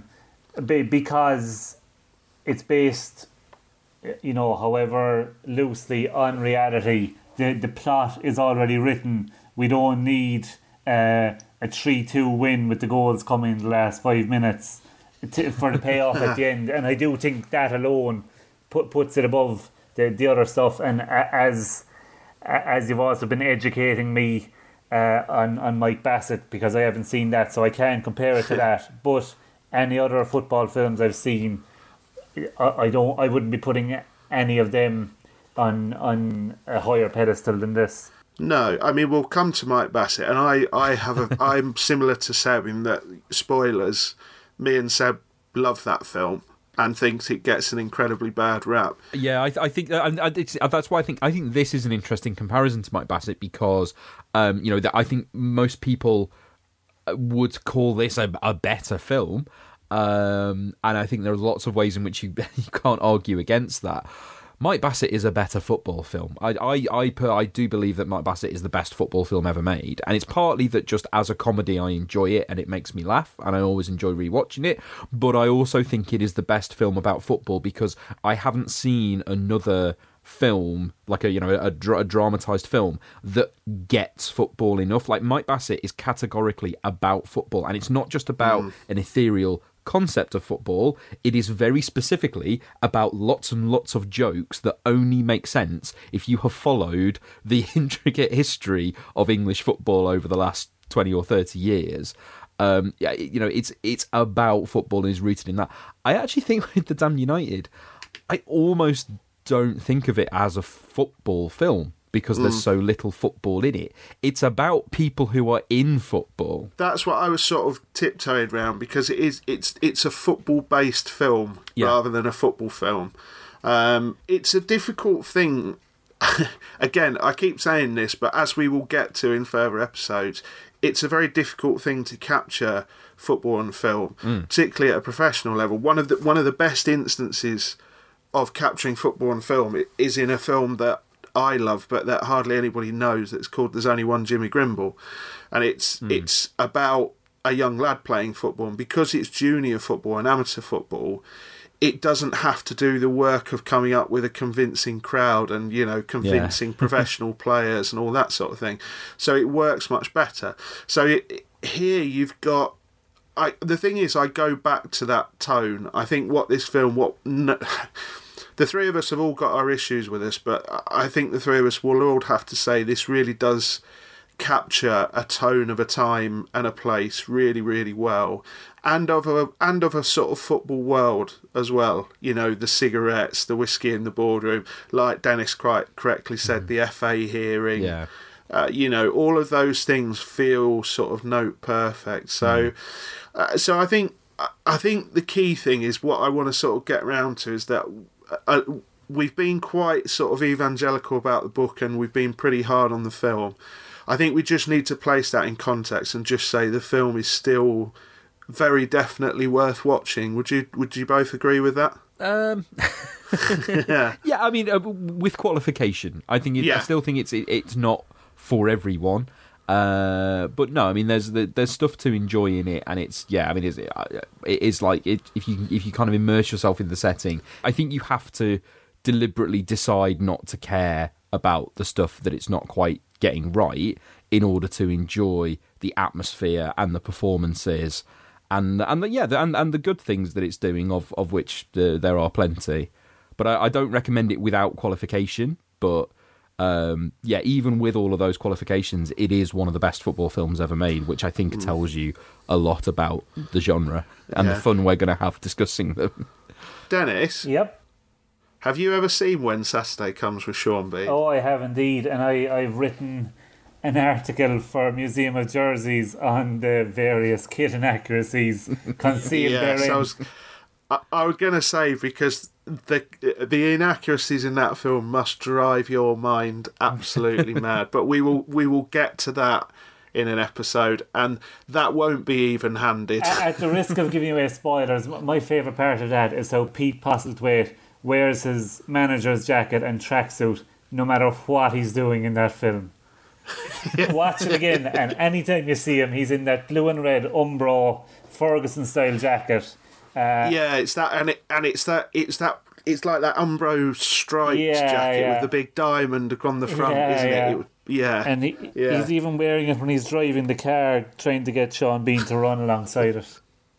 because it's based, you know, however loosely on reality. The, the plot is already written. We don't need uh, a three two win with the goals coming in the last five minutes to, for the payoff at the end. And I do think that alone put, puts it above the, the other stuff. And as as you've also been educating me uh, on, on Mike Bassett, because I haven't seen that, so I can't compare it to that. But any other football films I've seen, I, I don't. I wouldn't be putting any of them on on a higher pedestal than this. No, I mean, we'll come to Mike Bassett, and I, I have a, I'm similar to Seb in that, spoilers, me and Seb love that film and thinks it gets an incredibly bad rap. Yeah, I, I think uh, it's, that's why I think I think this is an interesting comparison to Mike Bassett, because um, you know, that I think most people would call this a, a better film, um, and I think there are lots of ways in which you you can't argue against that. Mike Bassett is a better football film. I, I, I, per, I do believe that Mike Bassett is the best football film ever made, and it's partly that just as a comedy I enjoy it and it makes me laugh, and I always enjoy rewatching it. But I also think it is the best film about football because I haven't seen another film like a you know a, a dramatized film that gets football enough. Like Mike Bassett is categorically about football, and it's not just about mm. an ethereal concept of football. It is very specifically about lots and lots of jokes that only make sense if you have followed the intricate history of English football over the last twenty or thirty years. Um, yeah, you know, it's it's about football and is rooted in that. I actually think with The Damned United, I almost don't think of it as a football film, because there's mm. so little football in it. It's about people who are in football. That's what I was sort of tiptoeing around, because it is it's it's a football-based film yeah. rather than a football film. Um, it's a difficult thing. Again, I keep saying this, but as we will get to in further episodes, it's a very difficult thing to capture football on film, mm. particularly at a professional level. One of the one of the best instances of capturing football on film is in a film that I love, but that hardly anybody knows. It's called There's Only One Jimmy Grimble, and it's mm. it's about a young lad playing football, and because it's junior football and amateur football, it doesn't have to do the work of coming up with a convincing crowd and, you know, convincing yeah. professional players and all that sort of thing. So it works much better. So it, here you've got. I the thing is, I go back to that tone. I think what this film, what. No, the three of us have all got our issues with this, but I think the three of us will all have to say this really does capture a tone of a time and a place really, really well, and of a and of a sort of football world as well. You know, the cigarettes, the whiskey in the boardroom, like Dennis quite correctly said, mm. the F A hearing. Yeah. Uh, you know, all of those things feel sort of note perfect. So, mm. uh, so I think I think the key thing is what I want to sort of get around to is that uh, we've been quite sort of evangelical about the book, and we've been pretty hard on the film. I think we just need to place that in context and just say the film is still very definitely worth watching. Would you Would you both agree with that? Um, yeah, yeah. I mean, uh, with qualification, I think it, yeah. I still think it's it, it's not for everyone. Uh, but no, I mean, there's there's stuff to enjoy in it, and it's yeah. I mean, it's, it is like it, if you if you kind of immerse yourself in the setting, I think you have to deliberately decide not to care about the stuff that it's not quite getting right in order to enjoy the atmosphere and the performances and and the, yeah the, and and the good things that it's doing, of of which the, there are plenty. But I, I don't recommend it without qualification. But um, yeah, even with all of those qualifications, it is one of the best football films ever made, which I think mm. tells you a lot about the genre and yeah. the fun we're going to have discussing them. Dennis? Yep. Have you ever seen When Saturday Comes with Sean Bean? Oh, I have indeed, and I, I've written an article for Museum of Jerseys on the various kit inaccuracies concealed yes, therein. I was, I, I was going to say, because the the inaccuracies in that film must drive your mind absolutely mad, but we will we will get to that in an episode, and that won't be even-handed. At, at the risk of giving away spoilers, my favourite part of that is how Pete Postlethwaite wears his manager's jacket and tracksuit no matter what he's doing in that film. Watch it again, and anytime you see him, he's in that blue and red Umbro Ferguson style jacket. Uh, yeah, it's that, and it and it's that, it's that, it's like that Umbro striped yeah, jacket yeah. with the big diamond on the front, yeah, isn't yeah. it? it? Yeah, and he, yeah. he's even wearing it when he's driving the car, trying to get Sean Bean to run alongside it.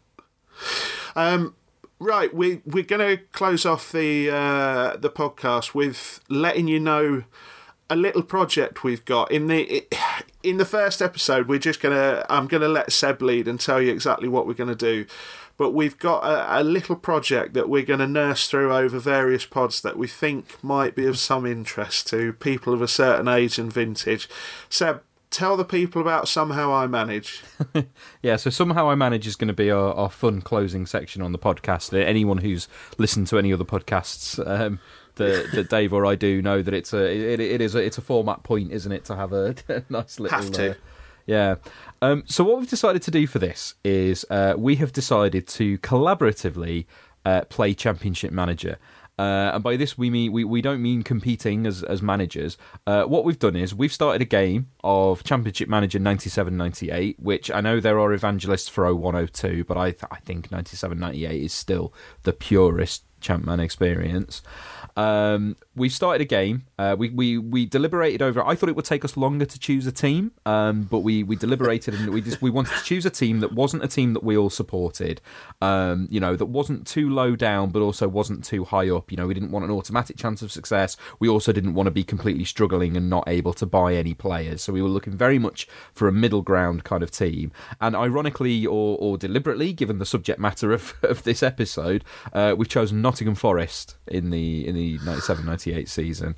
Um. Right, we we're going to close off the uh, the podcast with letting you know a little project we've got in the in the first episode. We're just gonna I'm going to let Seb lead and tell you exactly what we're going to do, but we've got a, a little project that we're going to nurse through over various pods that we think might be of some interest to people of a certain age and vintage. Seb, tell the people about Somehow I Manage. Yeah, so Somehow I Manage is going to be our, our fun closing section on the podcast. Anyone who's listened to any other podcasts um, that, that Dave or I do know that it's a it, it is a, it's a format point, isn't it, to have a, a nice little have to. Uh, yeah. Um, so what we've decided to do for this is uh, we have decided to collaboratively uh, play Championship Manager. Uh, and by this we mean we, we don't mean competing as as managers. Uh, what we've done is we've started a game of Championship Manager ninety-seven ninety-eight, which I know there are evangelists for oh one oh two, but I th- I think ninety-seven ninety-eight is still the purest Champman experience. Um, we started a game. Uh, we, we we deliberated over. I thought it would take us longer to choose a team, um, but we, we deliberated and we just we wanted to choose a team that wasn't a team that we all supported. Um, you know, that wasn't too low down, but also wasn't too high up. You know, we didn't want an automatic chance of success. We also didn't want to be completely struggling and not able to buy any players. So we were looking very much for a middle ground kind of team. And ironically, or or deliberately, given the subject matter of, of this episode, uh, we've chosen Nottingham Forest in the in the ninety-seven ninety-eight season.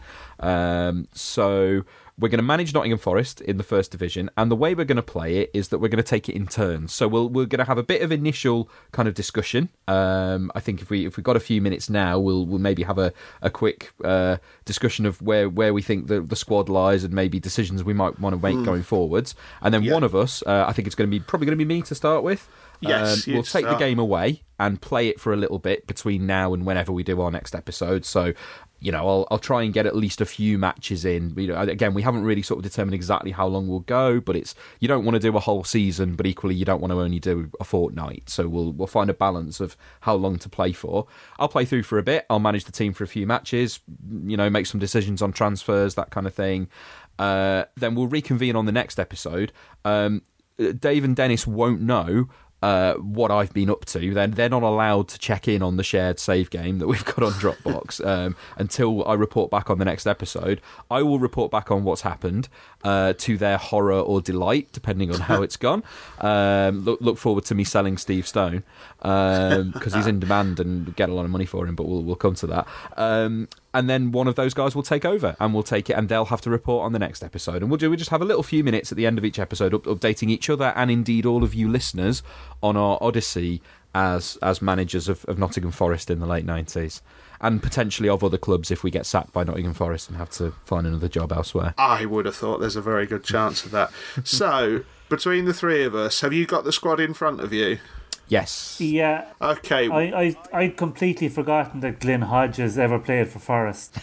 Um, so we're going to manage Nottingham Forest in the first division, and the way we're going to play it is that we're going to take it in turns. So we'll, we're going to have a bit of initial kind of discussion. Um, I think if we if we've got a few minutes now, we'll we'll maybe have a a quick uh, discussion of where, where we think the, the squad lies and maybe decisions we might want to make mm. going forwards. And then yeah. one of us, uh, I think it's going to be probably going to be me to start with. Yes, um, we'll take start. the game away and play it for a little bit between now and whenever we do our next episode. So, you know, I'll I'll try and get at least a few matches in. You know, again, we haven't really sort of determined exactly how long we'll go, but it's you don't want to do a whole season, but equally you don't want to only do a fortnight. So we'll we'll find a balance of how long to play for. I'll play through for a bit. I'll manage the team for a few matches. You know, make some decisions on transfers, that kind of thing. Uh, then we'll reconvene on the next episode. Um, Dave and Dennis won't know Uh, what I've been up to. Then they're not allowed to check in on the shared save game that we've got on Dropbox um, until I report back on the next episode. I will report back on what's happened uh, to their horror or delight, depending on how it's gone. Um, look, look forward to me selling Steve Stone because um, he's in demand and get a lot of money for him, but we'll, we'll come to that. Um, and then one of those guys will take over and we'll take it, and they'll have to report on the next episode. And we'll do we just have a little few minutes at the end of each episode up, updating each other and indeed all of you listeners on our odyssey as as managers of, of Nottingham Forest in the late nineties, and potentially of other clubs if we get sacked by Nottingham Forest and have to find another job elsewhere. I would have thought there's a very good chance of that. So, between the three of us, have you got the squad in front of you? Yes. Yeah. Okay. I, I, I'd completely forgotten that Glenn Hodges ever played for Forest.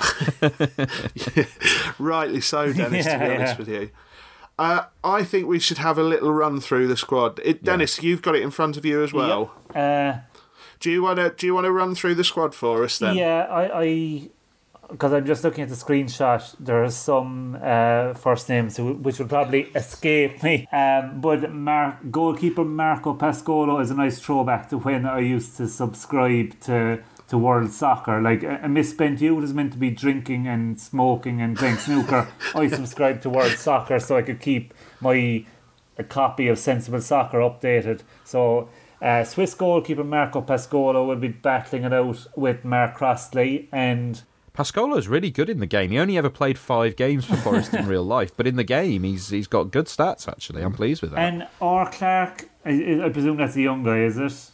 Rightly so, Dennis, Yeah, to be honest yeah. with you. Uh, I think we should have a little run through the squad. It, Dennis, you've got it in front of you as well. Uh, do you want to do you want to run through the squad for us then? Yeah, I... I because I'm just looking at the screenshot, there are some uh, first names who, which will probably escape me. Um, but Mar- goalkeeper Marco Pascolo is a nice throwback to when I used to subscribe to, to World Soccer. Like a, a misspent youth is meant to be drinking and smoking and playing snooker. I subscribed to World Soccer so I could keep my a copy of Sensible Soccer updated. So uh, Swiss goalkeeper Marco Pascolo will be battling it out with Mark Crossley, and Pascolo's really good in the game. He only ever played five games for Forest in real life, but in the game, he's he's got good stats, actually. I'm pleased with that. And R. Clark, I, I presume that's a young guy, is it?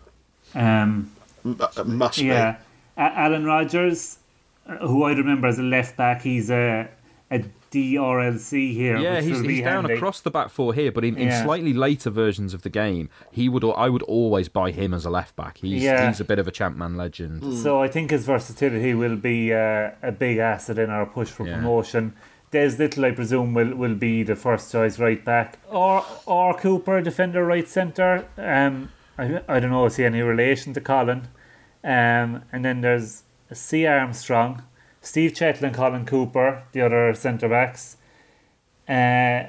Um, M- must yeah. be. Uh, Alan Rogers, uh, who I remember as a left back, he's a, a D R L C here. Yeah, which he's, will be he's down handy. across the back four here, but in, in Yeah. slightly later versions of the game, he would I would always buy him as a left back. He's Yeah. he's a bit of a Champman legend. So I think his versatility will be uh, a big asset in our push for Yeah. promotion. Des Little, I presume, will, will be the first choice right back. Or or Cooper, defender right centre. Um, I, I don't know, is he any relation to Colin? Um, and then there's C. Armstrong, Steve Chettle and Colin Cooper, the other centre backs. Uh,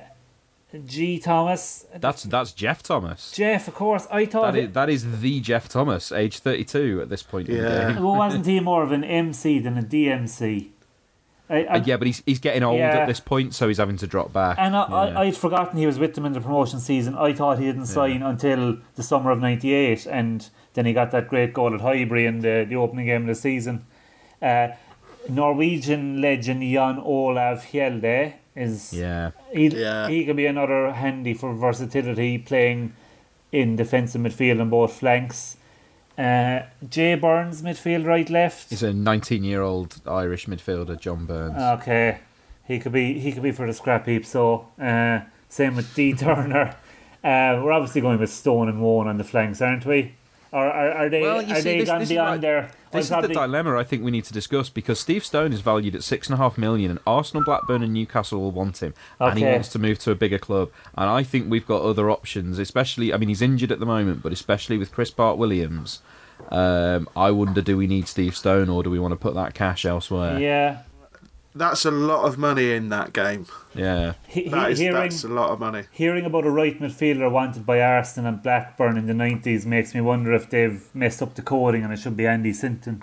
G. Thomas. That's that's Jeff Thomas. Jeff, of course. I thought... That is, that is the Jeff Thomas, age thirty-two at this point in the game. Well, wasn't he more of an M C than a D M C? I, I, Uh, yeah, but he's he's getting old Yeah. at this point, so he's having to drop back. And I, Yeah. I, I'd forgotten he was with them in the promotion season. I thought he didn't sign until the summer of ninety-eight, and then he got that great goal at Highbury in the, the opening game of the season. Uh, Norwegian legend Jan Olav Hjelde is... Yeah. He, Yeah. he could be another handy for versatility, playing in defensive midfield on both flanks. Uh, Jay Burns, midfield right left. He's a nineteen-year-old Irish midfielder, John Burns. Okay, he could be he could be for the scrap heap. So uh, same with D Turner. Uh, we're obviously going with Stone and Woan on the flanks, aren't we? Or are, are they Well, you are see, they this- gone this is beyond right. there? This is the dilemma I think we need to discuss, because Steve Stone is valued at six and a half million, and Arsenal, Blackburn, and Newcastle will want him, and he Okay. wants to move to a bigger club. And I think we've got other options, especially. I mean, he's injured at the moment, but especially with Chris Bart Williams, um, I wonder: do we need Steve Stone, or do we want to put that cash elsewhere? Yeah. That's a lot of money in that game. Yeah, He- that is, hearing- that's a lot of money. Hearing about a right midfielder wanted by Arsenal and Blackburn in the nineties makes me wonder if they've messed up the coding and it should be Andy Sinton.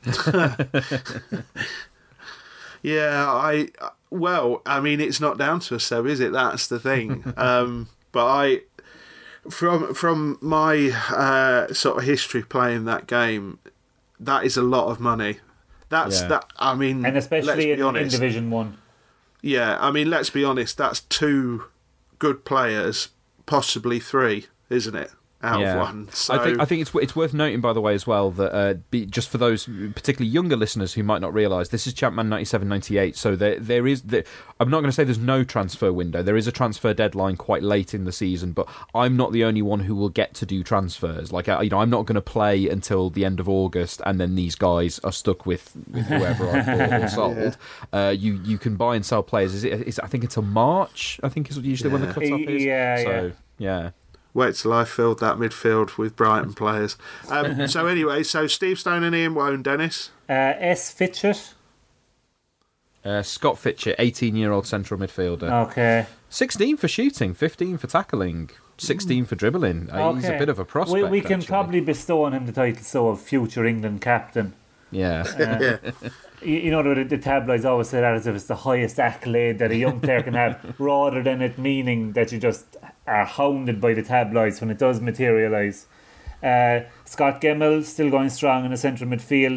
Yeah, I well, I mean, it's not down to us, though, is it? That's the thing. um, but I, from from my uh, sort of history playing that game, that is a lot of money. That's Yeah. that. I mean, And especially let's be in, in honest. Division One. Yeah, I mean, let's be honest. That's two good players, possibly three, isn't it? Out yeah. of one. So I think I think it's it's worth noting, by the way, as well, that uh, be, just for those particularly younger listeners who might not realise, this is Champman ninety-seven ninety-eight, so there there is there, I'm not going to say there's no transfer window. There is a transfer deadline quite late in the season, but I'm not the only one who will get to do transfers. Like, I, you know, I'm not going to play until the end of August, and then these guys are stuck with, with whoever I bought or sold. Uh, you you can buy and sell players. Is it? Is, I think it's a March. I think is usually when the Yeah. cut off is. Yeah, so, yeah. wait till I filled that midfield with Brighton players. Um, so anyway, so Steve Stone and Ian Woan, Dennis. Uh, S. Fitchett. Uh, Scott Fitchett, eighteen-year-old central midfielder. Okay. sixteen for shooting, fifteen for tackling, sixteen for dribbling. Uh, He's a Okay. bit of a prospect. We, we can actually. probably bestow on him the title so of future England captain. Yeah. Uh, you, you know, the, the tabloids always say that as if it's the highest accolade that a young player can have, rather than it meaning that you just are hounded by the tabloids when it does materialise. Uh, Scott Gemmell still going strong in the central midfield.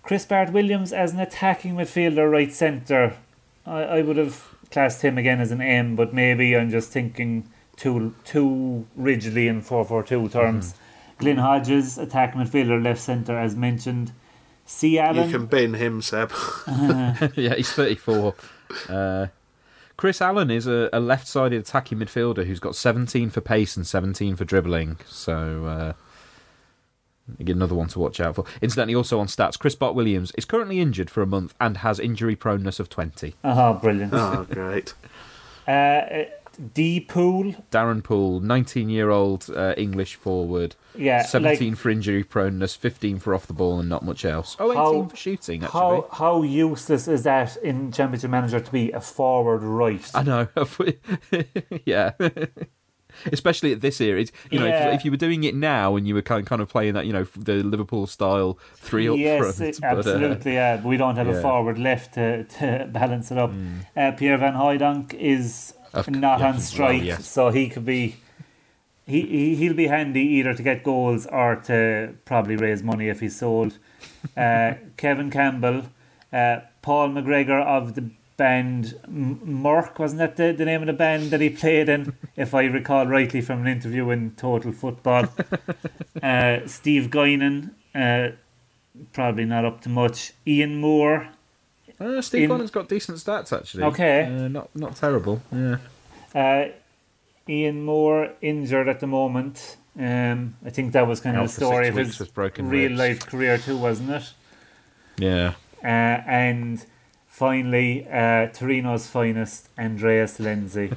Chris Bart-Williams as an attacking midfielder, right centre. I, I would have classed him again as an M, but maybe I'm just thinking too too rigidly in four four two terms. Mm-hmm. Glyn Hodges, attacking midfielder, left centre, as mentioned. C. Allen. You can bin him, Seb. Yeah, he's thirty-four. Uh, Chris Allen is a, a left-sided attacking midfielder who's got seventeen for pace and seventeen for dribbling. So, uh, again, another one to watch out for. Incidentally, also on stats, Chris Bart-Williams is currently injured for a month and has injury proneness of twenty. Oh, brilliant. Oh, great. uh, D. Poole. Darren Poole, nineteen-year-old uh, English forward. Yeah, seventeen like, for injury proneness, fifteen for off the ball and not much else. Oh, eighteen how, for shooting, actually. How, how useless is that in Championship Manager to be a forward right? I know. Yeah. Especially at this era. It's, you know, yeah. if, if you were doing it now and you were kind of, kind of playing that, you know, the Liverpool style three up yes, front. Yes, absolutely, uh, yeah. But we don't have yeah. a forward left to, to balance it up. Mm. Uh, Pierre Van Hooijdonk is of, not yeah, on strike, well, yes. so he could be... He, he, he'll be handy either to get goals or to probably raise money if he's sold. Uh, Kevin Campbell, uh, Paul McGregor of the band M- Merck, wasn't that the, the name of the band that he played in, if I recall rightly from an interview in Total Football. uh, Steve Guinan, uh, probably not up to much. Ian Moore. Uh, Steve in... Guinan's got decent stats, actually. Okay. Uh, not, not terrible, yeah. Uh, Ian Moore injured at the moment. Um, I think that was kind of the story of his real life career too, wasn't it? Yeah. Uh, and finally, uh, Torino's finest, Andreas Lenzi.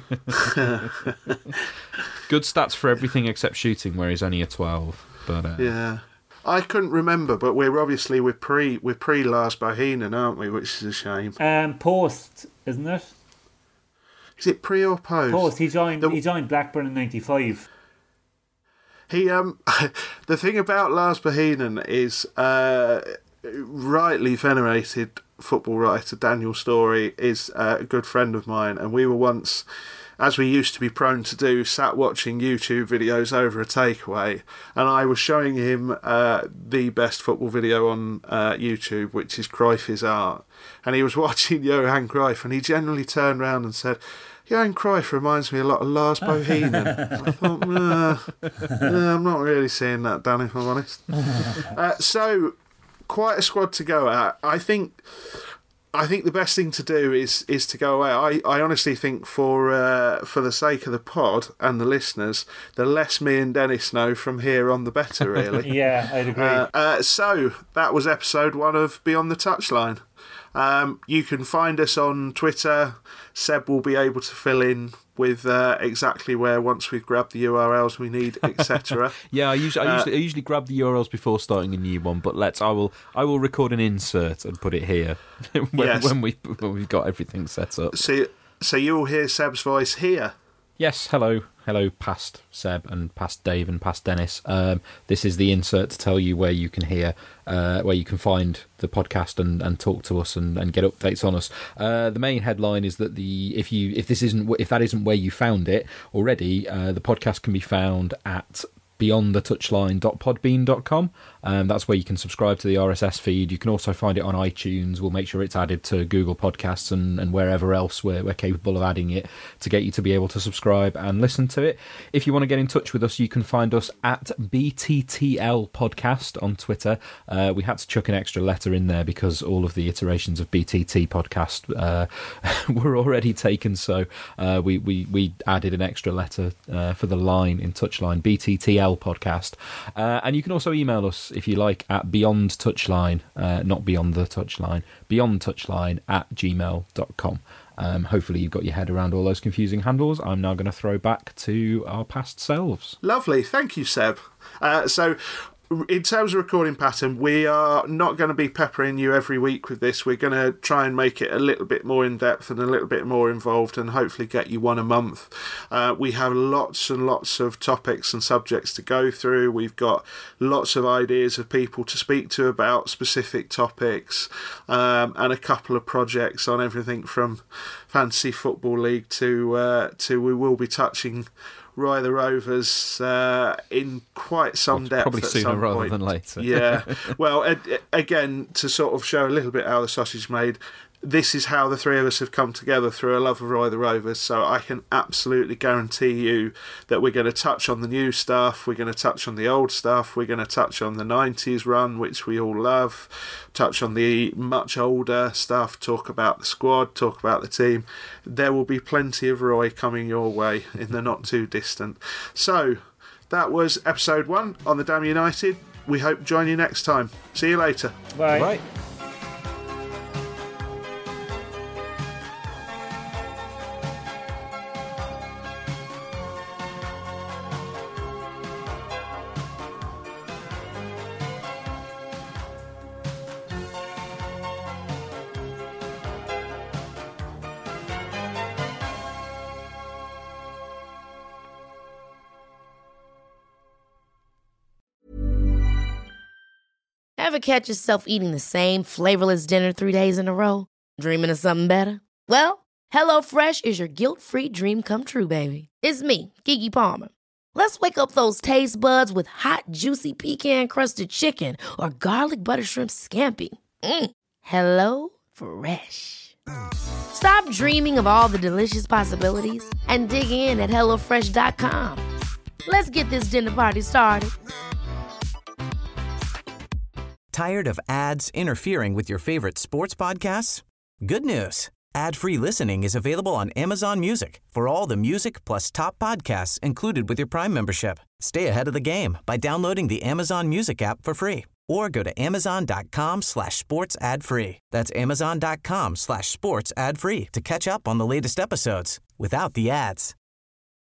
Good stats for everything except shooting, where he's only a twelve. But uh... yeah, I couldn't remember, but we're obviously we're pre we're pre Lars Bohinen, aren't we? Which is a shame. Um, post, isn't it? Is it pre or post? Post. He joined. The, he joined Blackburn in ninety-five. He um, the thing about Lars Bohinen is, uh, rightly venerated football writer Daniel Storey is uh, a good friend of mine, and we were once, as we used to be prone to do, sat watching YouTube videos over a takeaway, and I was showing him uh, the best football video on uh, YouTube, which is Cruyff is Art, and he was watching Johan Cruyff, and he generally turned around and said, Johan Cruyff reminds me a lot of Lars Bohinen. I thought, nah, nah, I'm not really seeing that, Dan, if I'm honest. Uh, so, quite a squad to go at. I think I think the best thing to do is is to go away. I, I honestly think for uh, for the sake of the pod and the listeners, the less me and Dennis know from here on, the better, really. Yeah, I'd agree. Uh, uh, so, that was episode one of Beyond the Touchline. Um, you can find us on Twitter. Seb will be able to fill in with uh, exactly where, once we've grabbed the U R Ls we need, et cetera. Yeah, I usually, I usually, I usually grab the U R Ls before starting a new one. But let's, I will, I will record an insert and put it here when, yes. when we when we've got everything set up. So, so you will hear Seb's voice here. Yes, hello. Hello, past Seb and past Dave and past Dennis. Um, this is the insert to tell you where you can hear, uh, where you can find the podcast and, and talk to us and, and get updates on us. Uh, the main headline is that the if you if this isn't if that isn't where you found it already, uh, the podcast can be found at beyond the touchline dot podbean dot com. Um, that's where you can subscribe to the R S S feed. You can also find it on iTunes. We'll make sure it's added to Google Podcasts and, and wherever else we're, we're capable of adding it to get you to be able to subscribe and listen to it. If you want to get in touch with us, you can find us at B T T L Podcast on Twitter. Uh, we had to chuck an extra letter in there because all of the iterations of B T T Podcast uh, were already taken, so uh, we, we, we added an extra letter uh, for the line in Touchline, B T T L Podcast. Uh, and you can also email us if you like at beyond touchline, uh, not beyond the touchline, beyond touchline at gmail dot com. Um, hopefully you've got your head around all those confusing handles. I'm now going to throw back to our past selves. Lovely, thank you, Seb. Uh, so in terms of recording pattern, we are not going to be peppering you every week with this. We're going to try and make it a little bit more in-depth and a little bit more involved and hopefully get you one a month. Uh, we have lots and lots of topics and subjects to go through. We've got lots of ideas of people to speak to about specific topics, um, and a couple of projects on everything from Fantasy Football League to, uh, to we will be touching Roy the Rovers uh, in quite some well, depth. Probably at sooner some rather point. than later. Yeah. Well, a- again, to sort of show a little bit how the sausage is made, this is how the three of us have come together through a love of Roy the Rovers. So I can absolutely guarantee you that we're going to touch on the new stuff, we're going to touch on the old stuff, we're going to touch on the nineties run, which we all love, touch on the much older stuff, talk about the squad, talk about the team. There will be plenty of Roy coming your way in the not too distant. So that was episode one on the Damn United. We hope to join you next time. See you later. Bye. Bye. Ever catch yourself eating the same flavorless dinner three days in a row? Dreaming of something better? Well, HelloFresh is your guilt-free dream come true, baby. It's me, Keke Palmer. Let's wake up those taste buds with hot, juicy pecan-crusted chicken or garlic butter shrimp scampi. Mm. Hello Fresh. Stop dreaming of all the delicious possibilities and dig in at hello fresh dot com. Let's get this dinner party started. Tired of ads interfering with your favorite sports podcasts? Good news. Ad-free listening is available on Amazon Music for all the music plus top podcasts included with your Prime membership. Stay ahead of the game by downloading the Amazon Music app for free or go to amazon.com slash sports ad free. That's amazon.com slash sports ad free to catch up on the latest episodes without the ads.